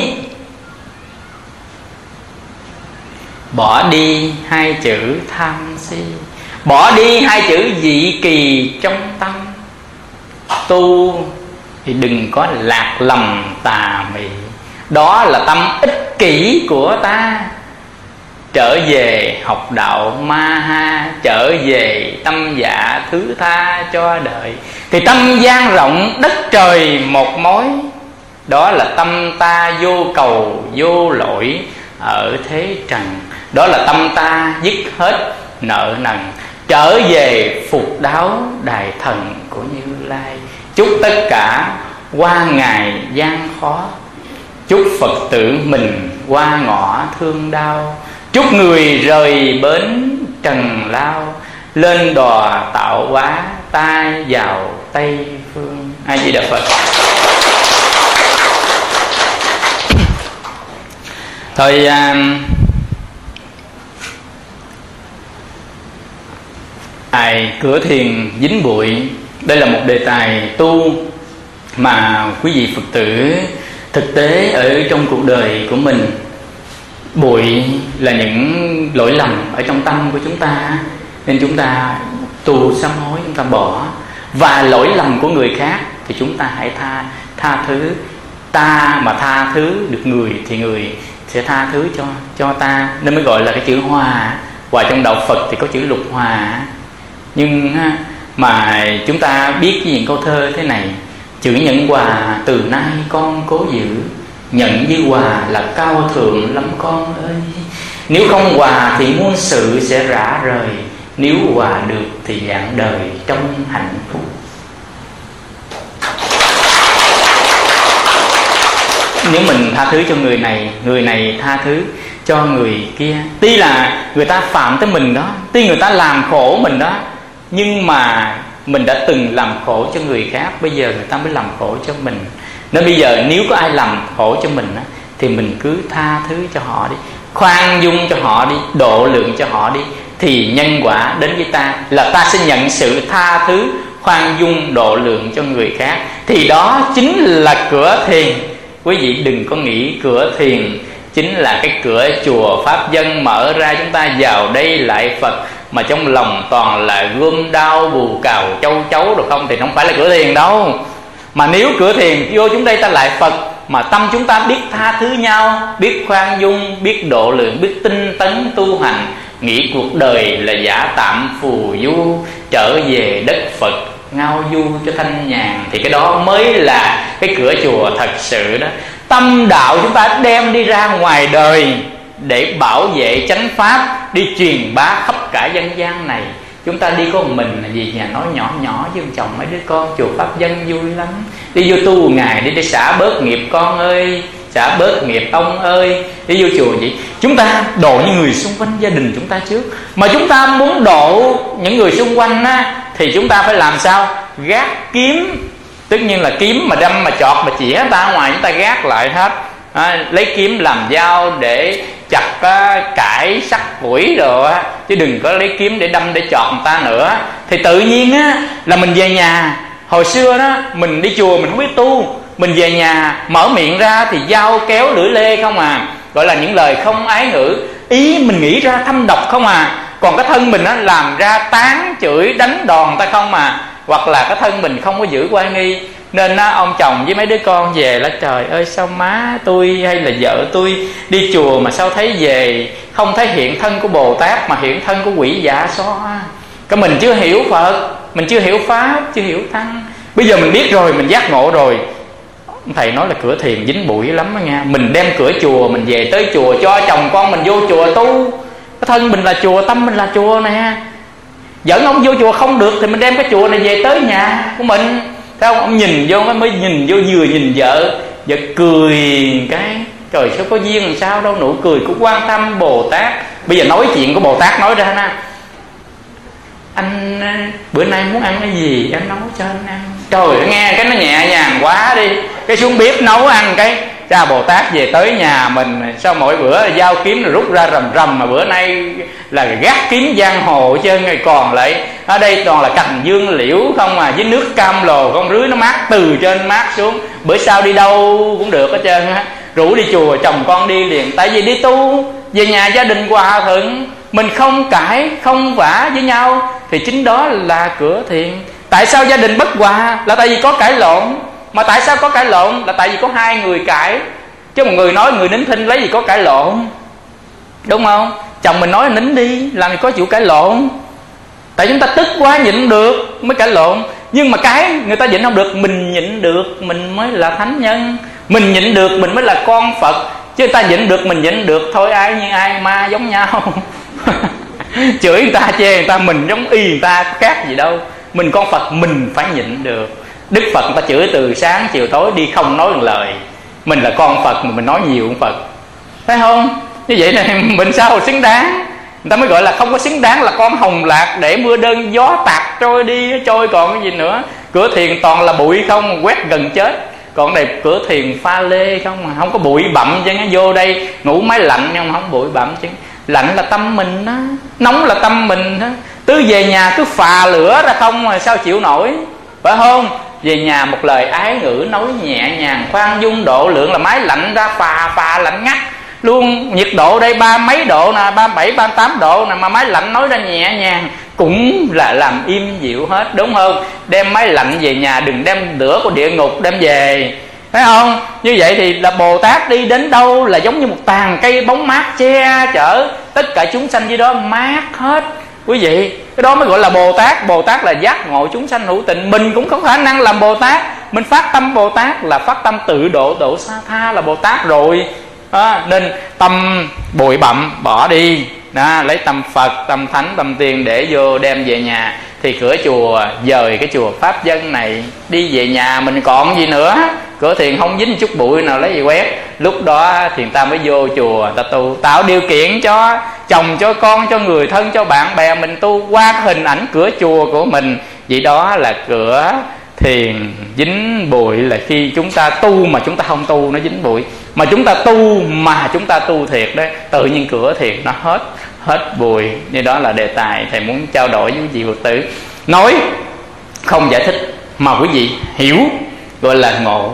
Bỏ đi hai chữ tham si, bỏ đi hai chữ dị kỳ trong tâm. Tu thì đừng có lạc lầm tà mị, đó là tâm ích kỷ của ta. Trở về học đạo ma ha, trở về tâm dạ thứ tha cho đời, thì tâm gian rộng đất trời một mối. Đó là tâm ta vô cầu vô lỗi ở thế trần, đó là tâm ta dứt hết nợ nần, trở về phục đáo đài thần của Như Lai. Chúc tất cả qua ngày gian khó, chúc Phật tử mình qua ngõ thương đau, chúc người rời bến trần lao, lên đò tạo hóa ta vào Tây Phương. A Di Đà Phật. Thôi cửa thiền dính bụi, đây là một đề tài tu mà quý vị Phật tử thực tế ở trong cuộc đời của mình. Bụi là những lỗi lầm ở trong tâm của chúng ta, nên chúng ta tu sám hối, chúng ta bỏ. Và lỗi lầm của người khác thì chúng ta hãy tha thứ. Ta mà tha thứ được người thì người sẽ tha thứ cho ta, nên mới gọi là cái chữ hòa. Hòa trong đạo Phật thì có chữ lục hòa. Nhưng mà chúng ta biết những câu thơ thế này: chữ nhận hòa từ nay con cố giữ, nhận như hòa là cao thượng lắm con ơi. Nếu không hòa thì muôn sự sẽ rã rời, nếu hòa được thì dạng đời trong hạnh phúc. Nếu mình tha thứ cho người này tha thứ cho người kia, tuy là người ta phạm tới mình đó, tuy người ta làm khổ mình đó, nhưng mà mình đã từng làm khổ cho người khác, bây giờ người ta mới làm khổ cho mình. Nên bây giờ nếu có ai làm khổ cho mình thì mình cứ tha thứ cho họ đi, khoan dung cho họ đi, độ lượng cho họ đi, thì nhân quả đến với ta là ta sẽ nhận sự tha thứ, khoan dung, độ lượng cho người khác. Thì đó chính là cửa thiền. Quý vị đừng có nghĩ cửa thiền chính là cái cửa chùa pháp dân mở ra chúng ta vào đây lại Phật, mà trong lòng toàn là gươm đao bù cào châu chấu được không, thì không phải là cửa thiền đâu. Mà nếu cửa thiền vô chúng đây ta lại Phật, mà tâm chúng ta biết tha thứ nhau, biết khoan dung, biết độ lượng, biết tinh tấn tu hành, nghĩ cuộc đời là giả tạm phù du, trở về đất Phật ngao du cho thanh nhàn, thì cái đó mới là cái cửa chùa thật sự đó. Tâm đạo chúng ta đem đi ra ngoài đời để bảo vệ chánh pháp, đi truyền bá khắp cả dân gian này. Chúng ta đi có một mình là gì, nhà nói nhỏ nhỏ với ông chồng mấy đứa con, chùa pháp dân vui lắm. Đi vô tu một ngày đi để xả bớt nghiệp con ơi, xả bớt nghiệp ông ơi. Đi vô chùa vậy, chúng ta độ những người xung quanh gia đình chúng ta trước. Mà chúng ta muốn độ những người xung quanh á, thì chúng ta phải làm sao? Gác kiếm. Tất nhiên là kiếm mà đâm mà chọt mà chĩa ta ngoài, chúng ta gác lại hết. Lấy kiếm làm dao để chặt cải sắt củi rồi á, chứ đừng có lấy kiếm để đâm để chọt người ta nữa. Thì tự nhiên á là mình về nhà. Hồi xưa đó mình đi chùa mình không biết tu, mình về nhà mở miệng ra thì dao kéo lưỡi lê không à, gọi là những lời không ái ngữ, ý mình nghĩ ra thâm độc không à. Còn cái thân mình á làm ra tán chửi đánh đòn ta không à, hoặc là cái thân mình không có giữ oai nghi. Nên ông chồng với mấy đứa con về là trời ơi sao má tôi hay là vợ tôi đi chùa mà sao thấy về không thấy hiện thân của Bồ Tát mà hiện thân của quỷ dạ xoa. Cái mình chưa hiểu Phật, mình chưa hiểu Pháp, chưa hiểu Tăng. Bây giờ mình biết rồi, mình giác ngộ rồi. Thầy nói là cửa thiền dính bụi lắm đó nha. Mình đem cửa chùa, mình về tới chùa, cho chồng con mình vô chùa tu. Cái thân mình là chùa, tâm mình là chùa nè. Dẫn ông vô chùa không được thì mình đem cái chùa này về tới nhà của mình. Thấy không? Ông nhìn vô mới nhìn vô, vừa nhìn vợ cười cái trời sao có duyên làm sao đâu, nụ cười của Quan Tâm Bồ Tát. Bây giờ nói chuyện của Bồ Tát nói ra nè: anh bữa nay muốn ăn cái gì em nấu cho anh ăn. Trời, nghe cái nó nhẹ nhàng quá đi. Cái xuống bếp nấu ăn cái cha Bồ Tát về tới nhà mình, sao mỗi bữa dao kiếm rồi rút ra rầm rầm, mà bữa nay là gác kiếm giang hồ chứ ngày còn lại ở đây toàn là cành dương liễu không à, với nước cam lồ con rưới nó mát từ trên mát xuống, bữa sau đi đâu cũng được hết trơn á. Rủ đi chùa chồng con đi liền, tại vì đi tu về nhà gia đình hòa thuận, mình không cãi không vã với nhau thì chính đó là cửa thiện. Tại sao gia đình bất hòa? Là tại vì có cãi lộn. Mà tại sao có cãi lộn? Là tại vì có hai người cãi, chứ một người nói người nín thinh lấy gì có cãi lộn, đúng không? Chồng mình nói nín đi, làm gì có chịu cãi lộn. Tại chúng ta tức quá nhịn được mới cãi lộn. Nhưng mà cái người ta nhịn không được, mình nhịn được mình mới là thánh nhân. Mình nhịn được mình mới là con Phật. Chứ người ta nhịn được mình nhịn được thôi, ai như ai, ma giống nhau. Chửi người ta chê người ta, mình giống y người ta, khác gì đâu. Mình con Phật mình phải nhịn được. Đức Phật người ta chửi từ sáng chiều tối đi không nói một lời. Mình là con Phật mà mình nói nhiều hơn Phật, thấy không? Như vậy này mình sao xứng đáng. Người ta mới gọi là không có xứng đáng là con hồng lạc để mưa đơn gió tạt trôi đi trôi, còn cái gì nữa. Cửa thiền toàn là bụi không, quét gần chết. Còn này cửa thiền pha lê không mà không có bụi bặm chứ. Vô đây ngủ máy lạnh nhưng mà không bụi bặm chứ. Lạnh là tâm mình đó, nóng là tâm mình đó. Cứ về nhà cứ phà lửa ra không mà sao chịu nổi, phải không? Về nhà một lời ái ngữ nói nhẹ nhàng khoan dung độ lượng là máy lạnh ra phà lạnh ngắt luôn. Nhiệt độ đây ba mấy độ nè, 37, 38 độ nè, mà máy lạnh nói ra nhẹ nhàng cũng là làm im dịu hết, đúng không? Đem máy lạnh về nhà, đừng đem lửa của địa ngục đem về, thấy không? Như vậy thì là Bồ Tát đi đến đâu là giống như một tàn cây bóng mát che chở tất cả chúng sanh dưới đó mát hết. Quý vị, cái đó mới gọi là Bồ Tát. Bồ Tát là giác ngộ chúng sanh hữu tình. Mình cũng có khả năng làm Bồ Tát. Mình phát tâm Bồ Tát là phát tâm tự độ, độ xa tha là Bồ Tát rồi. Nên tâm bụi bặm bỏ đi đó, lấy tâm Phật, tâm Thánh, tâm Tiên để vô đem về nhà. Thì cửa chùa, dời cái chùa Pháp Dân này đi về nhà mình còn gì nữa. Cửa thiền không dính chút bụi nào lấy gì quét. Lúc đó thì người ta mới vô chùa ta tu, tạo điều kiện cho chồng, cho con, cho người thân, cho bạn bè mình tu qua cái hình ảnh cửa chùa của mình. Vậy đó là cửa thiền dính bụi. Là khi chúng ta tu mà chúng ta không tu nó dính bụi, mà chúng ta tu mà chúng ta tu thiệt đấy, tự nhiên cửa thiền nó hết bụi. Như đó là đề tài thầy muốn trao đổi với quý vị Phật tử. Nói không giải thích mà quý vị hiểu gọi là ngộ.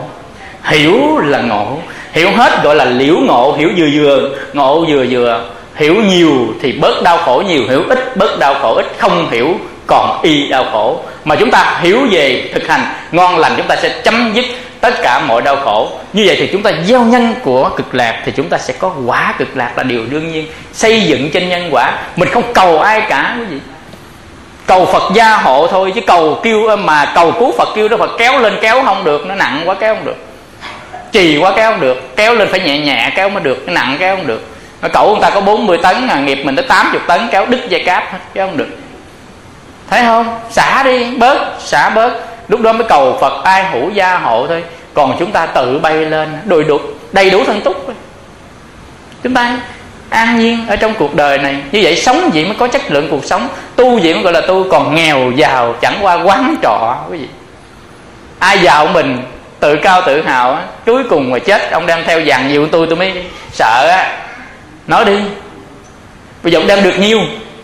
Hiểu là ngộ, hiểu hết gọi là liễu ngộ. Hiểu vừa vừa, ngộ vừa vừa. Hiểu nhiều thì bớt đau khổ nhiều, hiểu ít bớt đau khổ ít. Không hiểu còn y đau khổ. Mà chúng ta hiểu về thực hành ngon lành, chúng ta sẽ chấm dứt tất cả mọi đau khổ. Như vậy thì chúng ta gieo nhân của cực lạc thì chúng ta sẽ có quả cực lạc là điều đương nhiên. Xây dựng trên nhân quả, mình không cầu ai cả quý vị. Cầu Phật gia hộ thôi, chứ cầu cứu Phật kêu đó Phật kéo lên kéo không được, nó nặng quá kéo không được. Trì quá kéo không được, kéo lên phải nhẹ nhẹ kéo mới được, cái nặng kéo không được. Cậu người ta có 40 tấn, nghiệp mình tới 80 tấn, kéo đứt dây cáp hết, kéo không được. Thấy không? Xả đi, xả bớt. Lúc đó mới cầu Phật ai hữu gia hộ thôi. Còn chúng ta tự bay lên đầy đủ thân túc. Chúng ta an nhiên ở trong cuộc đời này. Như vậy sống vậy mới có chất lượng cuộc sống. Tu vậy mới gọi là tu. Còn nghèo giàu chẳng qua quán trọ quý vị. Ai giàu mình tự cao tự hào á, cuối cùng mà chết ông đem theo vàng nhiều tôi mới sợ á. Nói đi, bây giờ ông đem được nhiêu?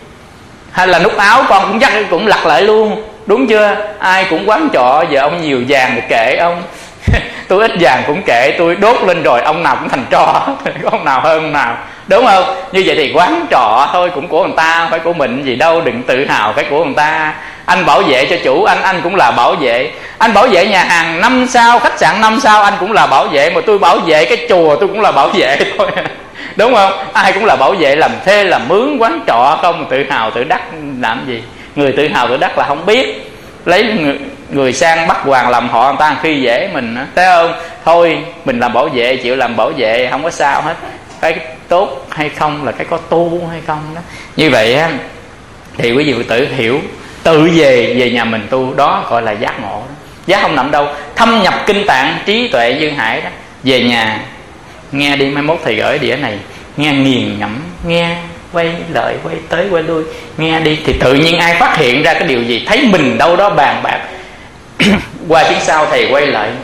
Hay là nút áo con cũng chắc cũng lặt lại luôn, đúng chưa? Ai cũng quán trọ, giờ ông nhiều vàng thì kệ ông. Tôi ít vàng cũng kệ, tôi đốt lên rồi ông nào cũng thành tro. Có ông nào hơn ông nào, đúng không? Như vậy thì quán trọ thôi, cũng của người ta, không phải của mình gì đâu. Đừng tự hào cái của người ta. Anh bảo vệ cho chủ anh cũng là bảo vệ. Anh bảo vệ nhà hàng 5 sao, khách sạn 5 sao, anh cũng là bảo vệ. Mà tôi bảo vệ cái chùa tôi cũng là bảo vệ thôi. Đúng không? Ai cũng là bảo vệ, làm thuê làm mướn quán trọ không. Tự hào tự đắc làm gì? Người tự hào tự đắc là không biết. Lấy người sang bắt hoàng làm họ, người ta khi dễ mình, thấy không? Thôi mình làm bảo vệ, chịu làm bảo vệ không có sao hết. Cái tốt hay không là cái có tu hay không đó. Như vậy á thì quý vị tự hiểu, tự về nhà mình tu, đó gọi là giác ngộ đó. Giác không nằm đâu, thâm nhập kinh tạng trí tuệ duyên hải đó. Về nhà nghe đi, mai mốt thầy gửi đĩa này, nghe nghiền ngẫm, nghe quay lại quay tới quay lui, nghe đi thì tự nhiên ai phát hiện ra cái điều gì, thấy mình đâu đó bàn bạc. Qua tiếng sau thầy quay lại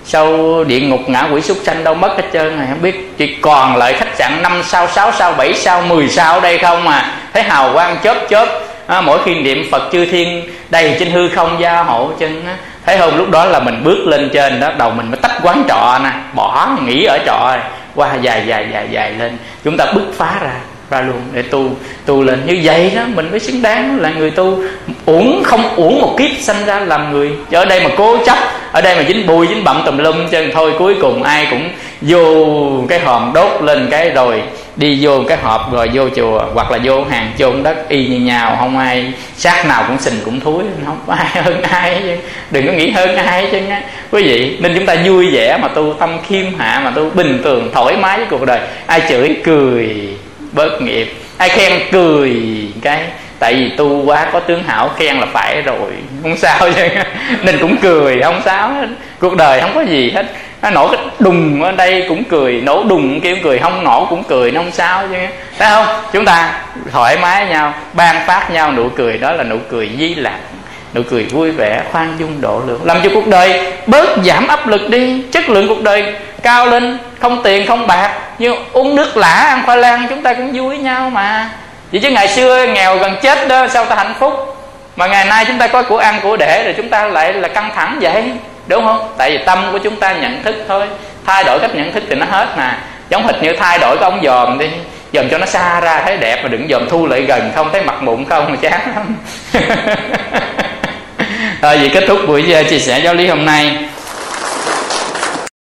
Sau địa ngục ngã quỷ súc sanh đâu mất hết trơn này, không biết chỉ còn lại khách sạn 5 sao, 6 sao, 7 sao, 10 sao ở đây không mà thấy hào quang chớp chớp. Mỗi khi niệm Phật chư thiên đầy trên hư không gia hộ chân á. Thấy không, lúc đó là mình bước lên trên đó, đầu mình mới tách quán trọ nè, bỏ nghỉ ở trọ rồi, qua dài lên, chúng ta bứt phá ra luôn để tu lên. Như vậy đó mình mới xứng đáng là người tu. Không uổng một kiếp sanh ra làm người. Chứ ở đây mà cố chấp, ở đây mà dính bụi dính bặm tùm lum chân, thôi cuối cùng ai cũng vô cái hòm đốt lên cái rồi đi vô cái hộp rồi vô chùa, hoặc là vô hàng chôn đất y như nhau, không ai xác nào cũng sình cũng thúi, không có ai hơn ai chứ. Đừng có nghĩ hơn ai chứ nha quý vị. Nên chúng ta vui vẻ mà tu, tâm khiêm hạ mà tu, bình thường thoải mái với cuộc đời. Ai chửi cười bớt nghiệp, ai khen cười cái, tại vì tu quá có tướng hảo, khen là phải rồi, không sao chứ. Nên cũng cười không sao hết. Cuộc đời không có gì hết, nó nổ cái đùng ở đây cũng cười, nổ đùng kia cũng cười, không nổ cũng cười, nó không sao chứ. Thấy không, chúng ta thoải mái nhau, ban phát nhau nụ cười, đó là nụ cười di lạc, nụ cười vui vẻ, khoan dung độ lượng, làm cho cuộc đời bớt giảm áp lực đi, chất lượng cuộc đời cao lên. Không tiền không bạc, nhưng uống nước lã ăn khoai lang chúng ta cũng vui nhau mà. Vậy chứ ngày xưa nghèo gần chết đó, sao ta hạnh phúc? Mà ngày nay chúng ta có của ăn của để rồi chúng ta lại là căng thẳng vậy, đúng không? Tại vì tâm của chúng ta nhận thức thôi. Thay đổi cách nhận thức thì nó hết mà. Giống hệt như thay đổi cái ống dòm đi, dòm cho nó xa ra thấy đẹp, mà đừng dòm thu lại gần không thấy mặt mụn không mà chán lắm. Rồi vậy kết thúc buổi chia sẻ giáo lý hôm nay.